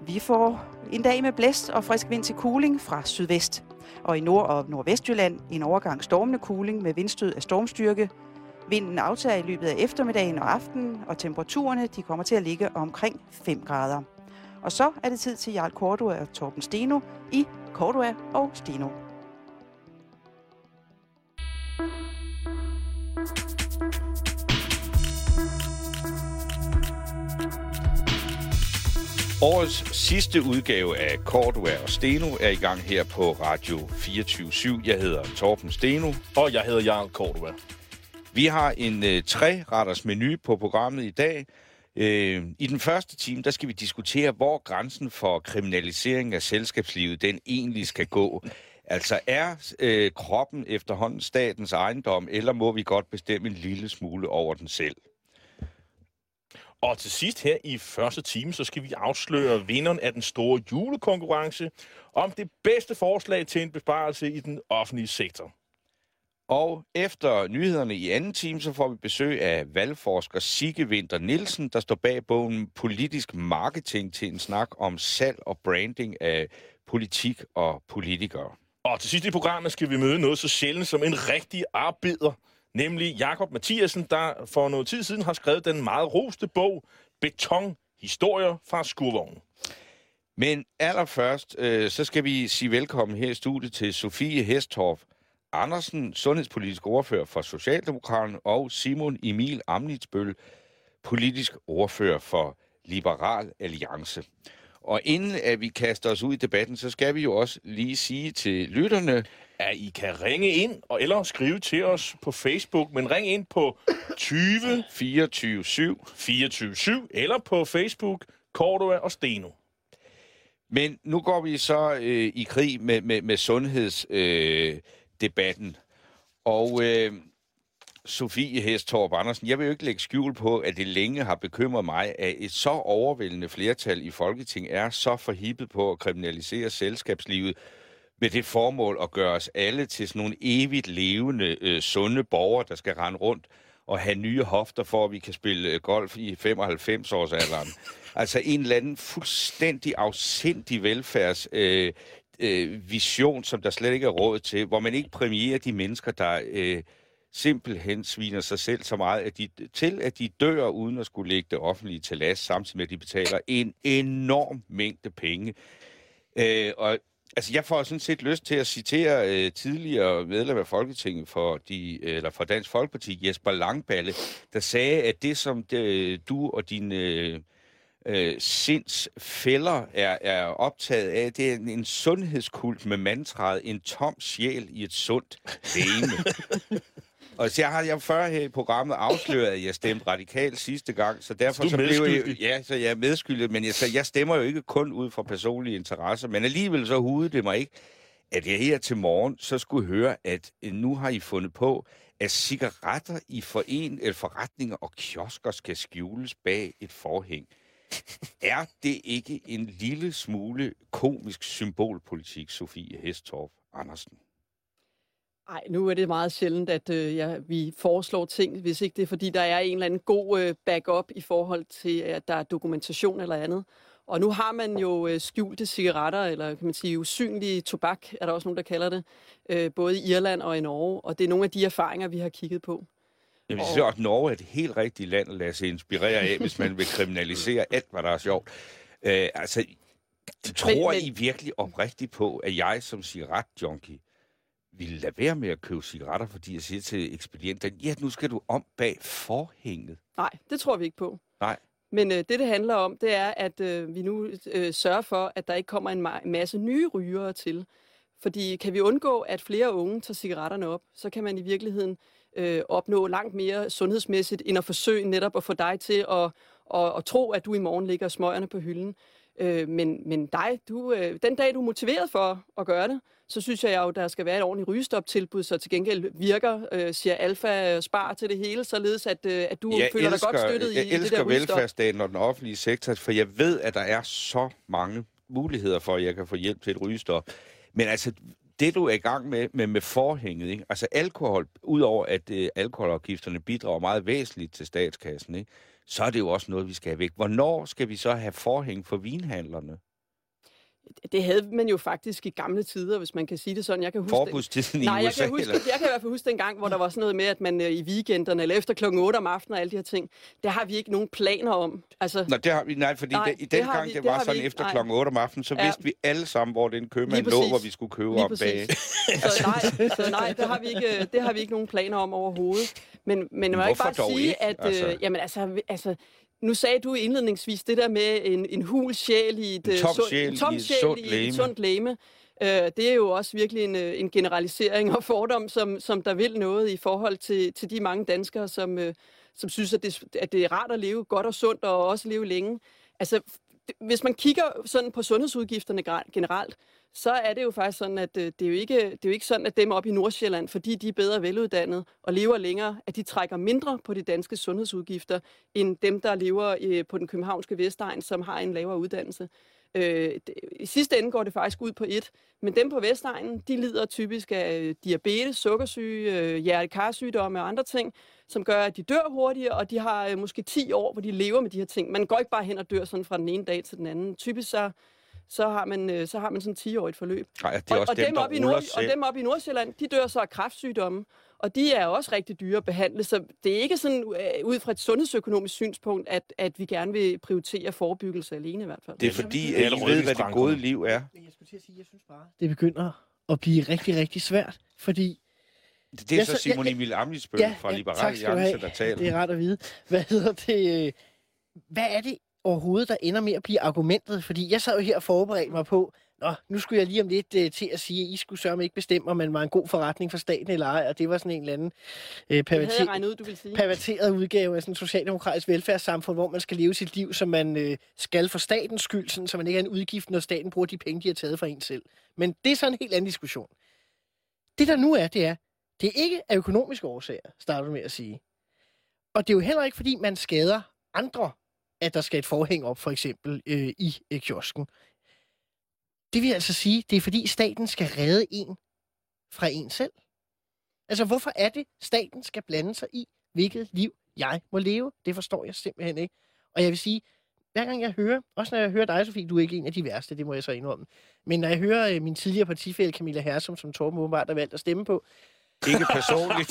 Vi får en dag med blæst og frisk vind til kuling fra sydvest. Og i Nord- og Nordvestjylland en overgang stormende kuling med vindstød af stormstyrke. Vinden aftager i løbet af eftermiddagen og aftenen, og temperaturerne de kommer til at ligge omkring 5 grader. Og så er det tid til Jarl Cordua og Torben Steno i Cordua og Steno. Årets sidste udgave af Cordua og Steno er i gang her på Radio 24/7. Jeg hedder Torben Steno. Og jeg hedder Jarl Cordua. Vi har en 3-retters menu på programmet i dag. I den første time, der skal vi diskutere, hvor grænsen for kriminalisering af selskabslivet, den egentlig skal gå. Altså er kroppen efterhånden statens ejendom, eller må vi godt bestemme en lille smule over den selv? Og til sidst her i første time, så skal vi afsløre vinderen af den store julekonkurrence om det bedste forslag til en besparelse i den offentlige sektor. Og efter nyhederne i anden time, så får vi besøg af valgforsker Sigge Winther Nielsen, der står bag bogen Politisk Marketing til en snak om salg og branding af politik og politikere. Og til sidst i programmet skal vi møde noget så sjældent som en rigtig arbejder, nemlig Jakob Mathiasen, der for noget tid siden har skrevet den meget roste bog Beton, historier fra skurvognen. Men allerførst, så skal vi sige velkommen her i studiet til Sofie Hestorp Andersen, sundhedspolitisk ordfører for Socialdemokraterne, og Simon Emil Amnitsbøl, politisk ordfører for Liberal Alliance. Og inden at vi kaster os ud i debatten, så skal vi jo også lige sige til lytterne, at I kan ringe ind eller skrive til os på Facebook, men ring ind på 20 24 7 eller på Facebook Cordua og Steno. Men nu går vi så i krig med sundhedsdebatten. Og Sofie Hestorp Andersen, jeg vil jo ikke lægge skjul på, at det længe har bekymret mig, at et så overvældende flertal i Folketinget er så forhippet på at kriminalisere selskabslivet med det formål at gøre os alle til sådan nogle evigt levende, sunde borgere, der skal rende rundt og have nye hofter, for at vi kan spille golf i 95-årsalderen. Altså en eller anden fuldstændig afsindig velfærdsvision, som der slet ikke er råd til, hvor man ikke præmierer de mennesker, der simpelthen sviner sig selv så meget, at de dør uden at skulle lægge det offentlige til last, samtidig med at de betaler en enorm mængde penge. Og altså, jeg får sådan set lyst til at citere tidligere medlem af Folketinget for Dansk Folkeparti, Jesper Langballe, der sagde, at det, som du og dine sindsfælder er optaget af, det er en sundhedskult med mantraet, en tom sjæl i et sundt legeme. Og så har jeg før her i programmet afsløret, at jeg stemte radikalt sidste gang, så derfor så blev jeg, så jeg er medskyldig, men jeg stemmer jo ikke kun ud fra personlige interesser, men alligevel så hudede det mig ikke, at jeg her til morgen så skulle høre, at nu har I fundet på, at cigaretter i forretninger og kiosker skal skjules bag et forhæng. Er det ikke en lille smule komisk symbolpolitik, Sofie Hestorp Andersen? Nej, nu er det meget sjældent, at vi foreslår ting, hvis ikke det er, fordi der er en eller anden god backup i forhold til, at der er dokumentation eller andet. Og nu har man jo skjulte cigaretter, eller kan man sige usynlig tobak, er der også nogen, der kalder det, både i Irland og i Norge. Og det er nogle af de erfaringer, vi har kigget på. Jeg vil sige, at Norge er et helt rigtigt land at lade sig inspirere af, hvis man vil kriminalisere alt, hvad der er sjovt. Tror I virkelig oprigtigt på, at jeg som cigaretjunkie ville lade være med at købe cigaretter, fordi jeg siger til ekspedienten, ja, nu skal du om bag forhænget? Nej, det tror vi ikke på. Nej. Men det handler om, det er, at vi nu sørger for, at der ikke kommer en masse nye rygere til. Fordi kan vi undgå, at flere unge tager cigaretterne op, så kan man i virkeligheden opnå langt mere sundhedsmæssigt, end at forsøge netop at få dig til at tro, at du i morgen ligger smøgerne på hylden. Men dig, den dag du er motiveret for at gøre det, så synes jeg jo, der skal være et ordentligt rygestoptilbud, så til gengæld virker, siger Alfa Spar til det hele, således at du føler dig godt støttet i det der rygestop. Jeg elsker velfærdsstaten og den offentlige sektor, for jeg ved, at der er så mange muligheder for, at jeg kan få hjælp til et rygestop. Men altså, det du er i gang med forhænget, ikke? Altså alkohol, udover at alkoholafgifterne bidrager meget væsentligt til statskassen, ikke? Så er det jo også noget, vi skal have væk. Hvornår skal vi så have forhæng for vinhandlerne? Det havde man jo faktisk i gamle tider, hvis man kan sige det sådan. Jeg kan huske forbudstiden i USA? Jeg kan i hvert fald huske den gang, hvor der var sådan noget med, at man i weekenderne eller efter klokken 8 om aftenen og alle de her ting, der har vi ikke nogen planer om. Altså, Nå, det har vi, fordi dengang det var sådan efter klokken 8 om aftenen, så vidste vi alle sammen, hvor den købmand lå, hvor vi skulle købe op bag. Så nej, det har vi ikke nogen planer om overhovedet. Men man må ikke bare sige, at jamen altså nu sagde du indledningsvis det der med en hul sjæl i et sundt legeme. Det er jo også virkelig en generalisering og fordom, som der vil noget i forhold til de mange danskere, som synes, at det er rart at leve godt og sundt og også leve længe. Altså, hvis man kigger sådan på sundhedsudgifterne generelt, så er det jo faktisk sådan, at det er jo ikke sådan, at dem op i Nordsjælland, fordi de er bedre veluddannede og lever længere, at de trækker mindre på de danske sundhedsudgifter, end dem, der lever på den københavnske Vestegn, som har en lavere uddannelse. I sidste ende går det faktisk ud på et, men dem på Vestegnen, de lider typisk af diabetes, sukkersyge, hjerte-karsygdomme og andre ting, som gør, at de dør hurtigere, og de har måske 10 år, hvor de lever med de her ting. Man går ikke bare hen og dør sådan fra den ene dag til den anden. Typisk så har man sådan et 10-årigt forløb. Nej, det er også og dem op i Nordsjælland, de dør så af kræftsygdomme, og de er også rigtig dyre at behandle, så det er ikke sådan ud fra et sundhedsøkonomisk synspunkt, at vi gerne vil prioritere forebyggelse alene i hvert fald. Det er fordi, at I ved, hvad det gode liv er. Jeg skulle til at sige, jeg synes bare, det begynder at blive rigtig, rigtig svært, fordi... Det er så Simon Emil Ammitzbøll fra Liberal Alliance, der taler. Det er rart at vide. Hvad er det overhovedet, der ender med at blive argumentet? Fordi jeg sad jo her og forberedte mig på, nu skulle jeg lige om lidt til at sige, at I skulle sørge mig ikke bestemme, om man var en god forretning for staten eller ej, og det var sådan en eller anden perverteret udgave af sådan en socialdemokratisk velfærdssamfund, hvor man skal leve sit liv, som man skal for statens skyld, sådan, så man ikke er en udgift, når staten bruger de penge, de har taget fra en selv. Men det er sådan en helt anden diskussion. Det der nu er, det er ikke af økonomiske årsager, starter du med at sige. Og det er jo heller ikke, fordi man skader andre, at der skal et forhæng op, for eksempel i kiosken. Det vil altså sige, det er fordi staten skal redde en fra en selv. Altså, hvorfor er det, staten skal blande sig i, hvilket liv jeg må leve? Det forstår jeg simpelthen ikke. Og jeg vil sige, hver gang jeg hører, også når jeg hører dig, Sofie, du er ikke en af de værste, det må jeg så indrømme, men når jeg hører min tidligere partifælle Camilla Hersom, som Torben åbenbart har valgt at stemme på, ikke personligt,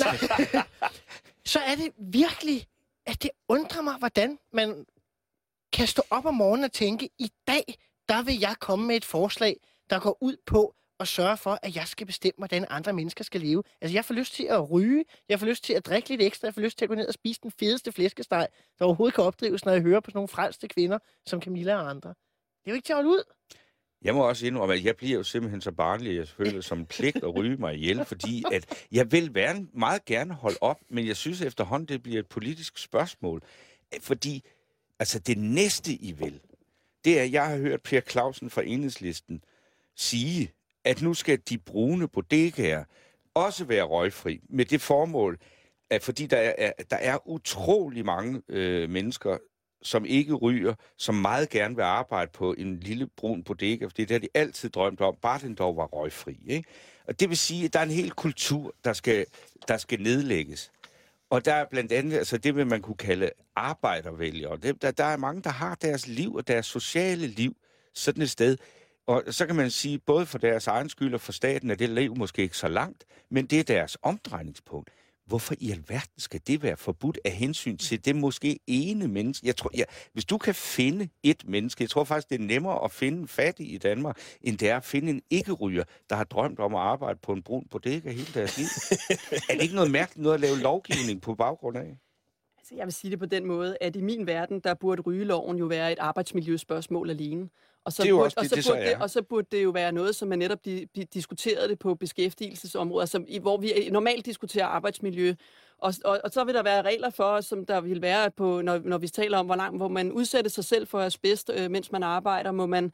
så er det virkelig, at det undrer mig, hvordan man kan stå op om morgenen og tænke, i dag, der vil jeg komme med et forslag, der går ud på at sørge for, at jeg skal bestemme, hvordan andre mennesker skal leve. Altså, jeg får lyst til at ryge, jeg får lyst til at drikke lidt ekstra, jeg får lyst til at gå ned og spise den fedeste flæskesteg, der overhovedet kan opdrives, når jeg hører på sådan nogle frelste kvinder, som Camilla og andre. Det er jo ikke til at holde ud. Jeg må også indrømme, at jeg bliver jo simpelthen så barnlig, jeg føler som en pligt at ryge mig ihjel, fordi at jeg vil meget gerne holde op, men jeg synes efterhånden, det bliver et politisk spørgsmål. Fordi, altså det næste I vil, det er, at jeg har hørt Per Clausen fra Enhedslisten sige, at nu skal de brune bodegaer også være røgfri, med det formål, at fordi der er utrolig mange mennesker, som ikke ryger, som meget gerne vil arbejde på en lille brun bodega, for det har de altid drømt om, bare den dog var røgfri. Ikke? Og det vil sige, at der er en hel kultur, der skal nedlægges. Og der er blandt andet, altså det vil man kunne kalde arbejdervælgere. Der er mange, der har deres liv og deres sociale liv sådan et sted. Og så kan man sige, både for deres egen skyld og for staten, at det liv måske ikke så langt, men det er deres omdrejningspunkt. Hvorfor i alverden skal det være forbudt af hensyn til det måske ene menneske? Hvis du kan finde et menneske, jeg tror faktisk, det er nemmere at finde en fattig i Danmark, end det er at finde en ikke-ryger, der har drømt om at arbejde på en brun bodega hele deres liv. Er det ikke noget mærkeligt noget at lave lovgivning på baggrund af? Altså, jeg vil sige det på den måde, at i min verden, der burde rygeloven jo være et arbejdsmiljøspørgsmål alene. Og så burde det jo være noget, som man netop diskuterede det på beskæftigelsesområdet, altså, hvor vi normalt diskuterer arbejdsmiljø. Og så vil der være regler for, som der vil være på, når vi taler om, hvor man udsætter sig selv for asbest, mens man arbejder,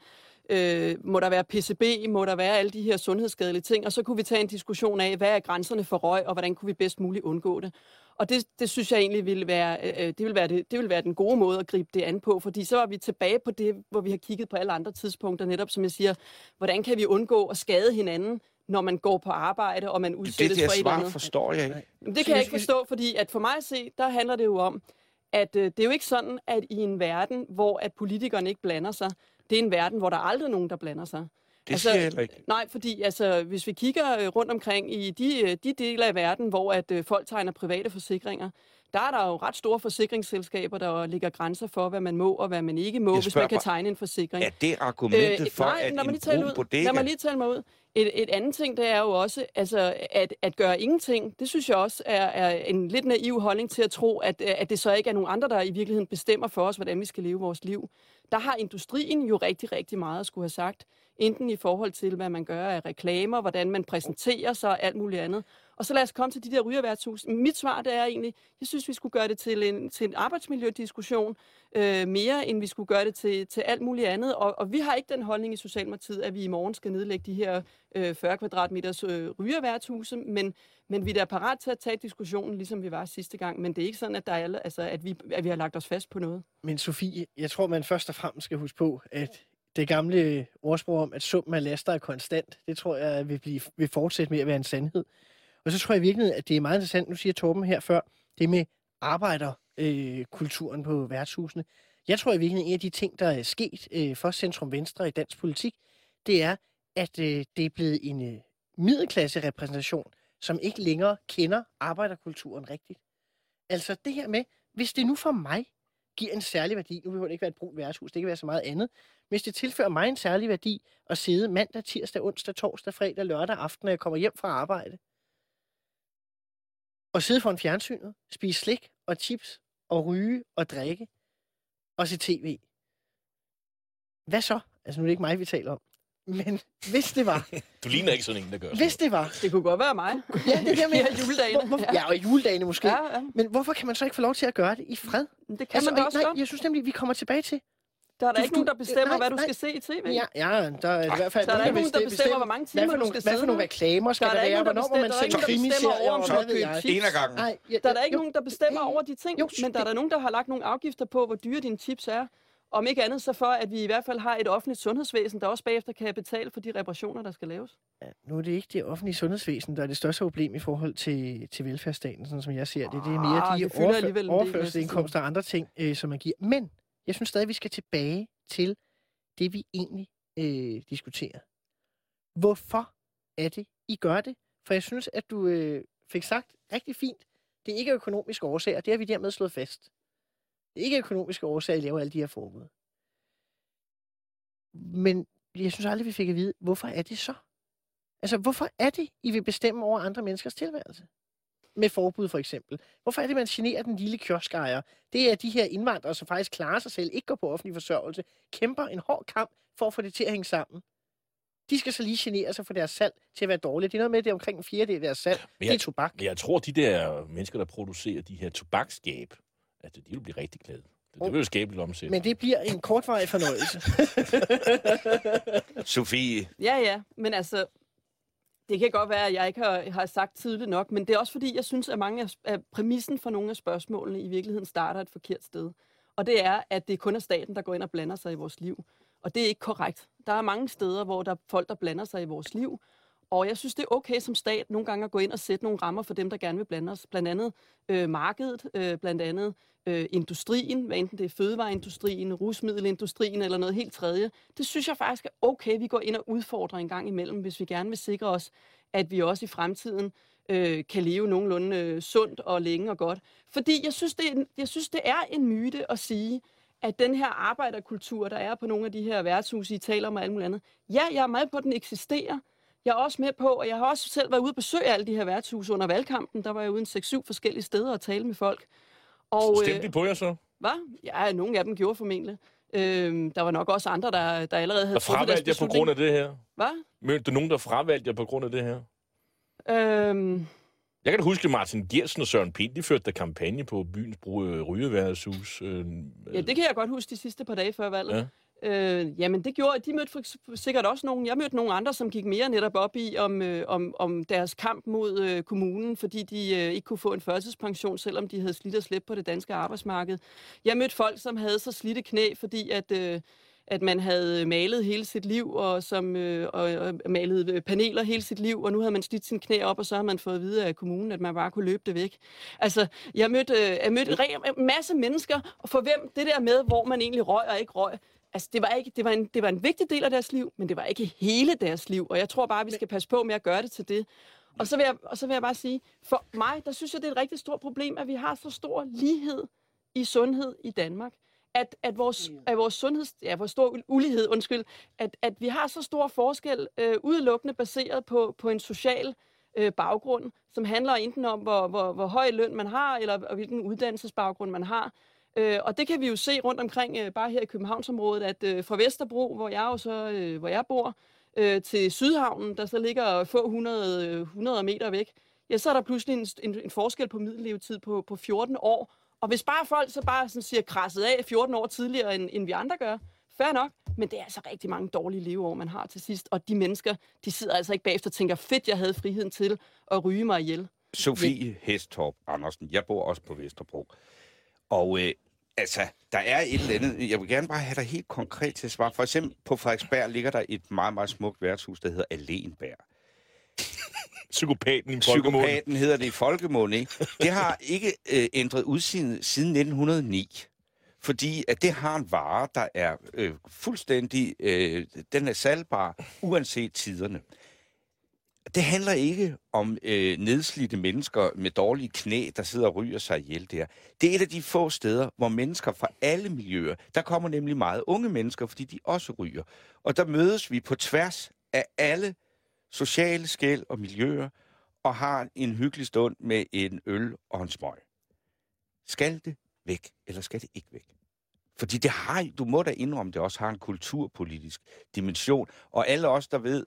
må der være PCB, må der være alle de her sundhedsskadelige ting, og så kunne vi tage en diskussion af, hvad er grænserne for røg, og hvordan kunne vi bedst muligt undgå det. Og det synes jeg egentlig vil være den gode måde at gribe det an på, fordi så var vi tilbage på det, hvor vi har kigget på alle andre tidspunkter, netop som jeg siger, hvordan kan vi undgå at skade hinanden, når man går på arbejde, og man udsættes for et eller andet. Det forstår jeg ikke. Det kan jeg ikke forstå, fordi at for mig at se, der handler det jo om, at det er jo ikke sådan, at i en verden, hvor at politikerne ikke blander sig, det er en verden, hvor der aldrig er nogen, der blander sig. Det siger jeg heller ikke. Nej, fordi hvis vi kigger rundt omkring i de dele af verden, hvor at folk tegner private forsikringer, der er der jo ret store forsikringsselskaber, der ligger grænser for, hvad man må og hvad man ikke må, hvis man kan tegne en forsikring. Er det argumentet for, at en bodega... Lad mig lige tale mig ud. Et andet ting, det er jo også, altså, at gøre ingenting, det synes jeg også er en lidt naiv holdning til at tro, at det så ikke er nogen andre, der i virkeligheden bestemmer for os, hvordan vi skal leve vores liv. Der har industrien jo rigtig, rigtig meget at skulle have sagt. Enten i forhold til, hvad man gør af reklamer, hvordan man præsenterer sig og alt muligt andet. Og så lad os komme til de der rygerværtshus. Mit svar, det er egentlig, jeg synes, vi skulle gøre det til en arbejdsmiljødiskussion, mere end vi skulle gøre det til alt muligt andet. Og vi har ikke den holdning i Socialdemokratiet, at vi i morgen skal nedlægge de her 40 kvadratmeters rygerværtshuse, men vi er da parat til at tage diskussionen, ligesom vi var sidste gang. Men det er ikke sådan, at, at vi har lagt os fast på noget. Men Sofie, jeg tror, man først og fremmest skal huske på, at det gamle ordsprog om, at summen af laster er konstant, det tror jeg vil fortsætte med at være en sandhed. Og så tror jeg virkelig, at det er meget interessant, nu siger Torben her før, det med arbejderkulturen på værtshusene. Jeg tror i virkeligheden, en af de ting, der er sket for Centrum Venstre i dansk politik, det er, at det er blevet en middelklasse-repræsentation, som ikke længere kender arbejderkulturen rigtigt. Altså det her med, hvis det nu for mig giver en særlig værdi, nu behøver det ikke være et brunt værtshus, det kan være så meget andet, hvis det tilfører mig en særlig værdi at sidde mandag, tirsdag, onsdag, torsdag, fredag, lørdag aften, når jeg kommer hjem fra arbejde, og sidde foran fjernsynet, spise slik og chips og ryge og drikke og se tv. Hvad så? Altså nu er det ikke mig, vi taler om. Men hvis det var... Du ligner ikke sådan en, der gør Hvis det var... Det kunne godt være mig. Ja, det der med juledagene. Ja, og juledagene måske. Ja. Men hvorfor kan man så ikke få lov til at gøre det i fred? Det kan man da også godt. Jeg synes nemlig, vi kommer tilbage til... Der er der ikke nogen, der bestemmer, hvad du skal se i tv. Ja, der er i hvert fald... Der er ikke nogen, der bestemmer, hvor mange timer du skal sidde. Hvad for nogle reklamer skal der være? Hvornår må man se krimiserier? En af gangen. Der er der ikke nogen, der bestemmer over de ting. Men der er der nogen, der har lagt nogle afgifter på, hvor dyre dine chips er. Om ikke andet, så for at vi i hvert fald har et offentligt sundhedsvæsen, der også bagefter kan betale for de reparationer, der skal laves. Ja, nu er det ikke det offentlige sundhedsvæsen, der er det største problem i forhold til velfærdsstaten, sådan som jeg ser det. Det er mere de overførselsindkomster og andre ting, som man giver. Men jeg synes stadig, vi skal tilbage til det, vi egentlig diskuterer. Hvorfor er det, I gør det? For jeg synes, at du fik sagt rigtig fint, det er ikke økonomiske årsager, det har vi dermed slået fast. Det er ikke økonomiske årsager, at I laver alle de her forbud. Men jeg synes aldrig, vi fik at vide, hvorfor er det så? Altså, hvorfor er det, I vil bestemme over andre menneskers tilværelse? Med forbud for eksempel. Hvorfor er det, man generer den lille kioskejer? Det er de her indvandrere, som faktisk klarer sig selv, ikke går på offentlig forsørgelse, kæmper en hård kamp for at få det til at hænge sammen. De skal så lige genere sig for deres salg til at være dårlige. Det er noget med, det er omkring 1/4 af deres salg. Det er tobak. Men jeg tror, de der mennesker, der producerer de her tobaksskab, altså, de vil blive rigtig glade. Det vil jo skabe lidt omsætning. Men det bliver en kortvarig fornøjelse. Sofie. Ja, men altså, det kan godt være, at jeg ikke har sagt tydeligt nok, men det er også fordi, jeg synes, at mange af præmissen for nogle af spørgsmålene i virkeligheden starter et forkert sted. Og det er, at det kun er staten, der går ind og blander sig i vores liv. Og det er ikke korrekt. Der er mange steder, hvor der er folk, der blander sig i vores liv. Og jeg synes, det er okay som stat nogle gange at gå ind og sætte nogle rammer for dem, der gerne vil blande os. Blandt andet markedet, blandt andet industrien, hvad enten det er fødevareindustrien, rusmiddelindustrien eller noget helt tredje. Det synes jeg faktisk er okay, vi går ind og udfordrer en gang imellem, hvis vi gerne vil sikre os, at vi også i fremtiden kan leve nogenlunde sundt og længe og godt. Fordi jeg synes, det er en myte at sige, at den her arbejderkultur, der er på nogle af de her værtshuse, I taler om og alt muligt andet, ja, jeg er med på, at den eksisterer. Jeg er også med på, og jeg har også selv været ude og besøge alle de her værtshuse under valgkampen. Der var jeg ude en 6-7 forskellige steder og tale med folk. Og, stemte de på jer så? Hvad? Ja, nogle af dem gjorde formentlig. Der var nok også andre, der allerede havde truffet deres beslutning. På grund af det her? Hvad? Mødte du nogen, der fravalgte jer på grund af det her? Jeg kan da huske, Martin Geertsen og Søren Pind, de førte der kampagne på byens rygeværtshus. Ja, det kan jeg godt huske de sidste par dage før valget. Ja. Jamen, det gjorde, de mødte sikkert også nogen. Jeg mødte nogle andre, som gik mere netop op i om deres kamp mod kommunen, fordi de ikke kunne få en førtidspension, selvom de havde slidt og slæbt på det danske arbejdsmarked. Jeg mødte folk, som havde så slidte knæ, fordi at man havde malet hele sit liv, og malet paneler hele sit liv, og nu havde man slidt sin knæ op, og så har man fået at vide af kommunen, at man bare kunne løbe det væk. Altså, jeg mødte en masse mennesker, og for hvem det der med, hvor man egentlig røg og ikke røg, altså, det var en vigtig del af deres liv, men det var ikke hele deres liv, og jeg tror bare, vi skal passe på med at gøre det til det. Og så vil jeg bare sige, for mig, der synes jeg, det er et rigtig stort problem, at vi har så stor lighed i sundhed i Danmark. At vores sundhed, hvor stor ulighed, at vi har så stor forskel, udelukkende baseret på en social baggrund, som handler enten om, hvor høj løn man har, eller hvilken uddannelsesbaggrund man har. Og det kan vi jo se rundt omkring, bare her i Københavnsområdet, at fra Vesterbro, hvor jeg bor, til Sydhavnen, der så ligger få 100 meter væk, ja, så er der pludselig en forskel på middellevetid på 14 år. Og hvis bare folk så bare sådan siger krasset af 14 år tidligere, end vi andre gør, fair nok, men det er altså rigtig mange dårlige leveår, man har til sidst. Og de mennesker, de sidder altså ikke bagefter og tænker, fedt, jeg havde friheden til at ryge mig ihjel. Sofie Hestorp Andersen, jeg bor også på Vesterbro. Og der er et eller andet, jeg vil gerne bare have dig helt konkret til at svare. For eksempel på Frederiksberg ligger der et meget, meget smukt værtshus, der hedder Alenberg. Psykopaten i folkemunde. Psykopaten hedder det i folkemunde, ikke? Det har ikke ændret udseende siden 1909. Fordi at det har en vare, der er fuldstændig, den er salgbar, uanset tiderne. Det handler ikke om nedslidte mennesker med dårlige knæ, der sidder og ryger sig ihjel der. Det er et af de få steder, hvor mennesker fra alle miljøer, der kommer nemlig meget unge mennesker, fordi de også ryger. Og der mødes vi på tværs af alle sociale skel og miljøer, og har en hyggelig stund med en øl og en smøg. Skal det væk, eller skal det ikke væk? Fordi det har, du må da indrømme, det også har en kulturpolitisk dimension. Og alle os,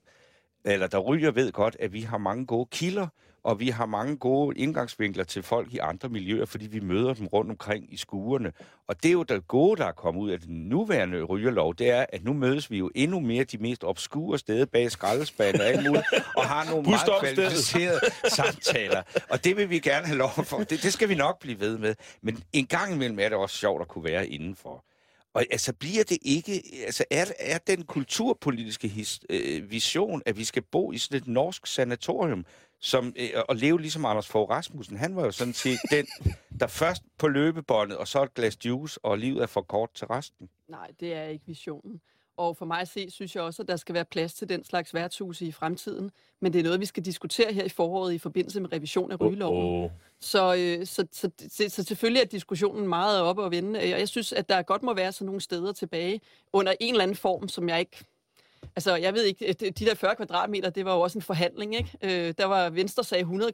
der ryger, ved godt, at vi har mange gode kilder, og vi har mange gode indgangsvinkler til folk i andre miljøer, fordi vi møder dem rundt omkring i skuerne. Og det er jo det gode, der er kommet ud af den nuværende rygerlov, det er, at nu mødes vi jo endnu mere de mest obskure steder bag skraldespanden og alt muligt, og har nogle meget kvalificerede samtaler. Og det vil vi gerne have lov for. Det skal vi nok blive ved med. Men en gang imellem er det også sjovt at kunne være indenfor. Og altså bliver det ikke, altså er den kulturpolitiske vision, at vi skal bo i sådan et norsk sanatorium, og leve ligesom Anders Fogh Rasmussen. Han var jo sådan set den, der først på løbebåndet, og så et glas juice, og livet er for kort til resten. Nej, det er ikke visionen. Og for mig at se, synes jeg også, at der skal være plads til den slags værtshuse i fremtiden. Men det er noget, vi skal diskutere her i foråret i forbindelse med revision af rygeloven. Så selvfølgelig er diskussionen meget oppe og vende. Og jeg synes, at der godt må være sådan nogle steder tilbage under en eller anden form, som jeg ikke... Altså, jeg ved ikke, de der 40 kvadratmeter, det var jo også en forhandling, ikke? Der var Venstre sagde 100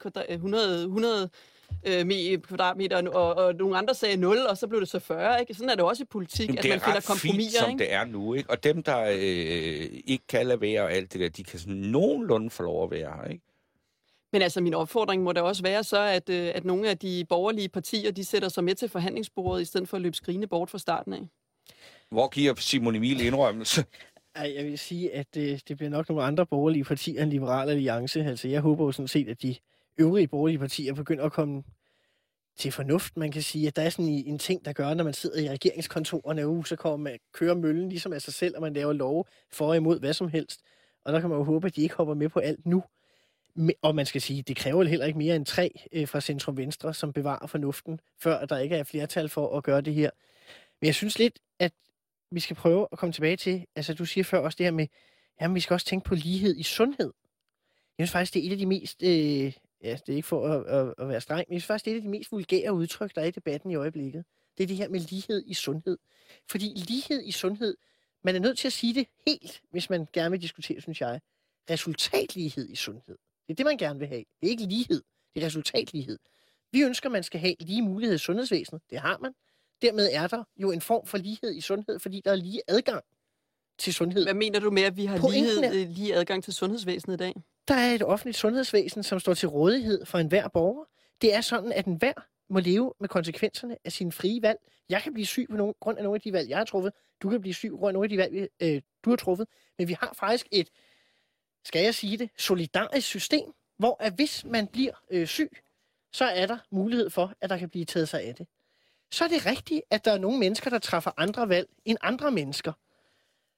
kvadratmeter, og nogle andre sagde 0, og så blev det så 40, ikke? Sådan er det også i politik, at man finder kompromiser, fint, som ikke? det er nu, ikke? Og dem, der ikke kan lade være og alt det der, de kan sådan nogenlunde få lov at være her, ikke? Men altså, min opfordring må da også være så, at nogle af de borgerlige partier, de sætter sig med til forhandlingsbordet, i stedet for at løbe skrigende bort fra starten af. Hvor giver Simon Emil indrømmelse? Jeg vil sige, at det bliver nok nogle andre borgerlige partier end Liberal Alliance. Altså, jeg håber jo sådan set, at de øvrige borgerlige partier begynder at komme til fornuft. Man kan sige, at der er sådan en ting, der gør, når man sidder i regeringskontorerne, så kommer man kører møllen ligesom af sig selv, og man laver love for og imod hvad som helst. Og der kan man jo håbe, at de ikke hopper med på alt nu. Og man skal sige, at det kræver heller ikke mere end 3 fra Centrum Venstre, som bevarer fornuften, før der ikke er flertal for at gøre det her. Men jeg synes lidt, at vi skal prøve at komme tilbage til, altså du siger før også det her med, jamen vi skal også tænke på lighed i sundhed. Jeg synes faktisk, det er et af de mest, det er ikke for at være streng, men jeg synes faktisk, det er et af de mest vulgære udtryk, der er i debatten i øjeblikket. Det er det her med lighed i sundhed. Fordi lighed i sundhed, man er nødt til at sige det helt, hvis man gerne vil diskutere, synes jeg, resultatlighed i sundhed. Det er det, man gerne vil have. Det er ikke lighed, det er resultatlighed. Vi ønsker, at man skal have lige mulighed i sundhedsvæsenet. Det har man. Dermed er der jo en form for lighed i sundhed, fordi der er lige adgang til sundhed. Hvad mener du med, at vi har lige adgang til sundhedsvæsenet i dag? Der er et offentligt sundhedsvæsen, som står til rådighed for enhver borger. Det er sådan, at enhver må leve med konsekvenserne af sine frie valg. Jeg kan blive syg på grund af nogle af de valg, jeg har truffet. Du kan blive syg på grund af nogle af de valg, du har truffet. Men vi har faktisk et, skal jeg sige det, solidarisk system, hvor at hvis man bliver syg, så er der mulighed for, at der kan blive taget sig af det. Så er det rigtigt, at der er nogle mennesker, der træffer andre valg end andre mennesker.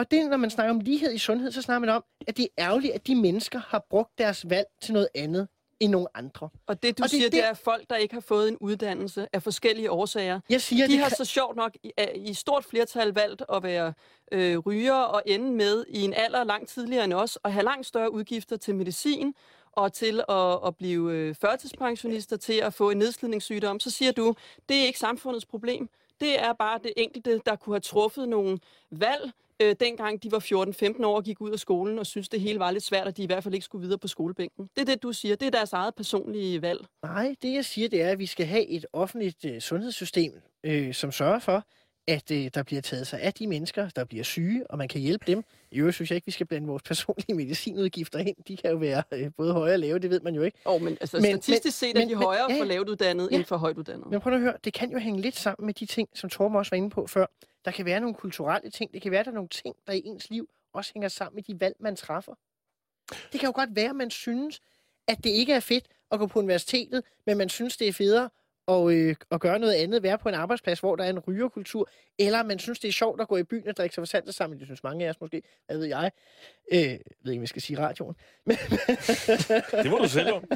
Og det, når man snakker om lighed i sundhed, så snakker man om, at det er ærgerligt, at de mennesker har brugt deres valg til noget andet end nogle andre. Og det, du siger, det er folk, der ikke har fået en uddannelse af forskellige årsager. Jeg siger, de har så sjovt nok i stort flertal valgt at være ryger og ende med i en alder langt tidligere end os, og have langt større udgifter til medicin og til at blive førtidspensionister, til at få en nedslidningssygdom. Så siger du, det er ikke samfundets problem. Det er bare det enkelte, der kunne have truffet nogle valg, dengang de var 14-15 år og gik ud af skolen og synes det hele var lidt svært, at de i hvert fald ikke skulle videre på skolebænken. Det er det, du siger. Det er deres eget personlige valg. Nej, det jeg siger, det er, at vi skal have et offentligt sundhedssystem, som sørger for, at der bliver taget sig af de mennesker, der bliver syge, og man kan hjælpe dem. I øvrigt synes jeg ikke, vi skal blande vores personlige medicinudgifter ind. De kan jo være både høje og lave, det ved man jo ikke. Men statistisk set er de højere for lavt uddannet end for højt uddannet. Men prøv at høre, det kan jo hænge lidt sammen med de ting, som Torben også var inde på før. Der kan være nogle kulturelle ting. Det kan være, der er nogle ting, der i ens liv også hænger sammen med de valg, man træffer. Det kan jo godt være, at man synes, at det ikke er fedt at gå på universitetet, men man synes, det er federe at gøre noget andet, være på en arbejdsplads, hvor der er en rygerkultur, eller man synes, det er sjovt at gå i byen og drikke sig forsandet sammen. Det synes mange af os måske. Hvad ved jeg? Jeg ved ikke, om jeg skal sige radioen. Det må du selv om.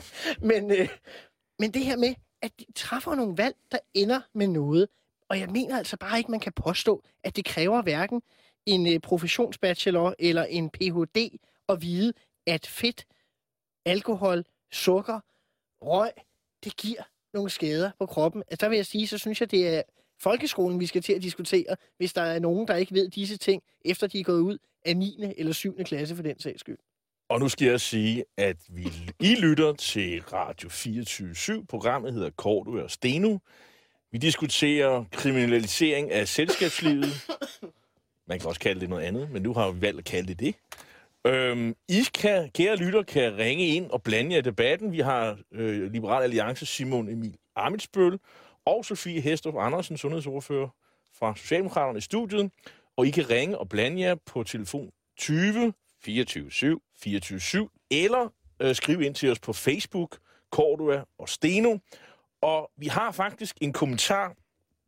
Men det her med, at de træffer nogle valg, der ender med noget. Og jeg mener altså bare ikke, man kan påstå, at det kræver hverken en professionsbachelor eller en Ph.D. at vide, at fedt, alkohol, sukker, røg, det giver nogle skader på kroppen. Altså, der vil jeg sige, så synes jeg, det er folkeskolen, vi skal til at diskutere, hvis der er nogen, der ikke ved disse ting, efter de er gået ud af 9. eller 7. klasse for den sags skyld. Og nu skal jeg sige, at I lytter til Radio 24/7. Programmet hedder Cordua og Steno. Vi diskuterer kriminalisering af selskabslivet. Man kan også kalde det noget andet, men nu har vi valgt at kalde det det. Kære lytter, kan ringe ind og blande jer i debatten. Vi har Liberal Alliance Simon Emil Ammitzbøll og Sofie Hæstrup Andersen, sundhedsordfører fra Socialdemokraterne i studiet. Og I kan ringe og blande jer på telefon 20 24/7 eller skrive ind til os på Facebook, Cordua og Steno. Og vi har faktisk en kommentar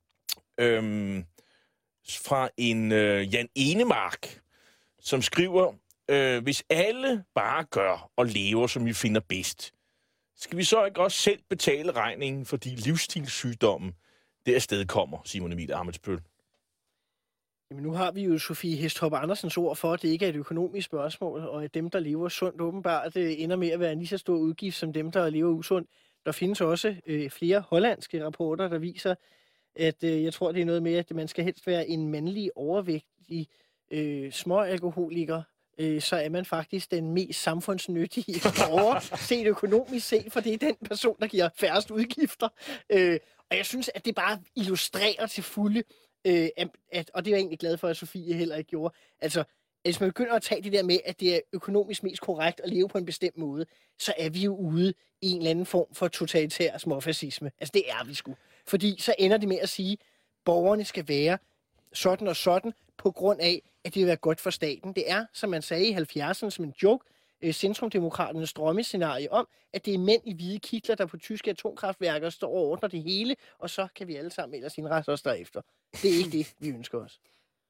fra en Jan Enemark, som skriver, hvis alle bare gør og lever, som vi finder bedst, skal vi så ikke også selv betale regningen for de livsstilssygdomme, det afsted kommer, Simon Emil Ammitzbøll? Jamen nu har vi jo Sofie Hæstrup Andersens ord for, at det ikke er et økonomisk spørgsmål, og at dem, der lever sundt, åbenbart ender med at være en lige så stor udgift som dem, der lever usundt. Der findes også flere hollandske rapporter, der viser, at jeg tror, det er noget med, at man skal helst være en mandlig overvægtig småalkoholiker, så er man faktisk den mest samfundsnyttige borger, set økonomisk set, for det er den person, der giver færrest udgifter. Og jeg synes, at det bare illustrerer til fulde, og det er jeg egentlig glad for, at Sofie heller ikke gjorde. Altså, hvis man begynder at tage det der med, at det er økonomisk mest korrekt at leve på en bestemt måde, så er vi jo ude i en eller anden form for totalitær småfascisme. Altså, det er vi sgu. Fordi så ender det med at sige, at borgerne skal være sådan og sådan, på grund af, at det vil være godt for staten. Det er, som man sagde i 70'erne som en joke, Centrumdemokraternes drømmescenarie om, at det er mænd i hvide kitler, der på tyske atomkraftværker står og ordner det hele, og så kan vi alle sammen ellers indrette os derefter. Det er ikke det, vi ønsker os.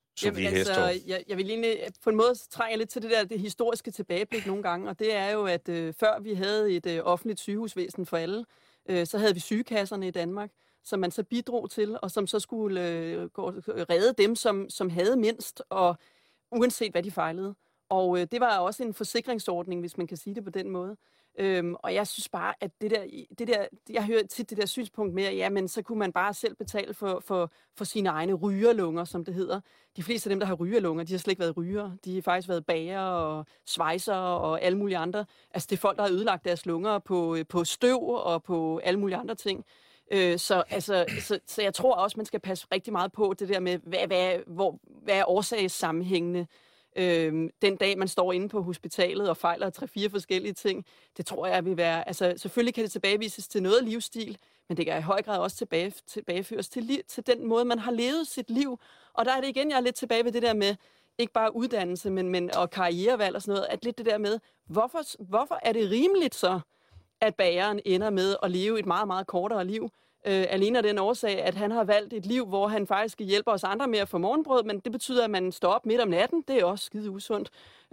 Jeg vil egentlig på en måde trænge lidt til det historiske tilbageblik nogle gange, og det er jo, at før vi havde et offentligt sygehusvæsen for alle, så havde vi sygekasserne i Danmark, som man så bidrog til, og som så skulle redde dem, som havde mindst, og uanset hvad de fejlede. Og det var også en forsikringsordning, hvis man kan sige det på den måde. Og jeg synes bare, at det der, jeg hører tit det der synspunkt med, at jamen, så kunne man bare selv betale for sine egne rygerlunger, som det hedder. De fleste af dem, der har rygerlunger, de har slet ikke været rygere. De har faktisk været bager og svejser og alle mulige andre. Altså det er folk, der har ødelagt deres lunger på støv og på alle mulige andre ting. Så jeg tror også, man skal passe rigtig meget på det der med, hvad er årsagssammenhængende. Den dag, man står inde på hospitalet og fejler 3-4 forskellige ting, det tror jeg vil være... Altså, selvfølgelig kan det tilbagevises til noget livsstil, men det kan i høj grad også tilbageføres til den måde, man har levet sit liv. Og der er det igen, jeg er lidt tilbage ved det der med, ikke bare uddannelse, men og karrierevalg og sådan noget, at lidt det der med, hvorfor er det rimeligt så, at bageren ender med at leve et meget, meget kortere liv, alene af den årsag, at han har valgt et liv, hvor han faktisk hjælper os andre med at få morgenbrød, men det betyder, at man står op midt om natten. Det er også skide usundt.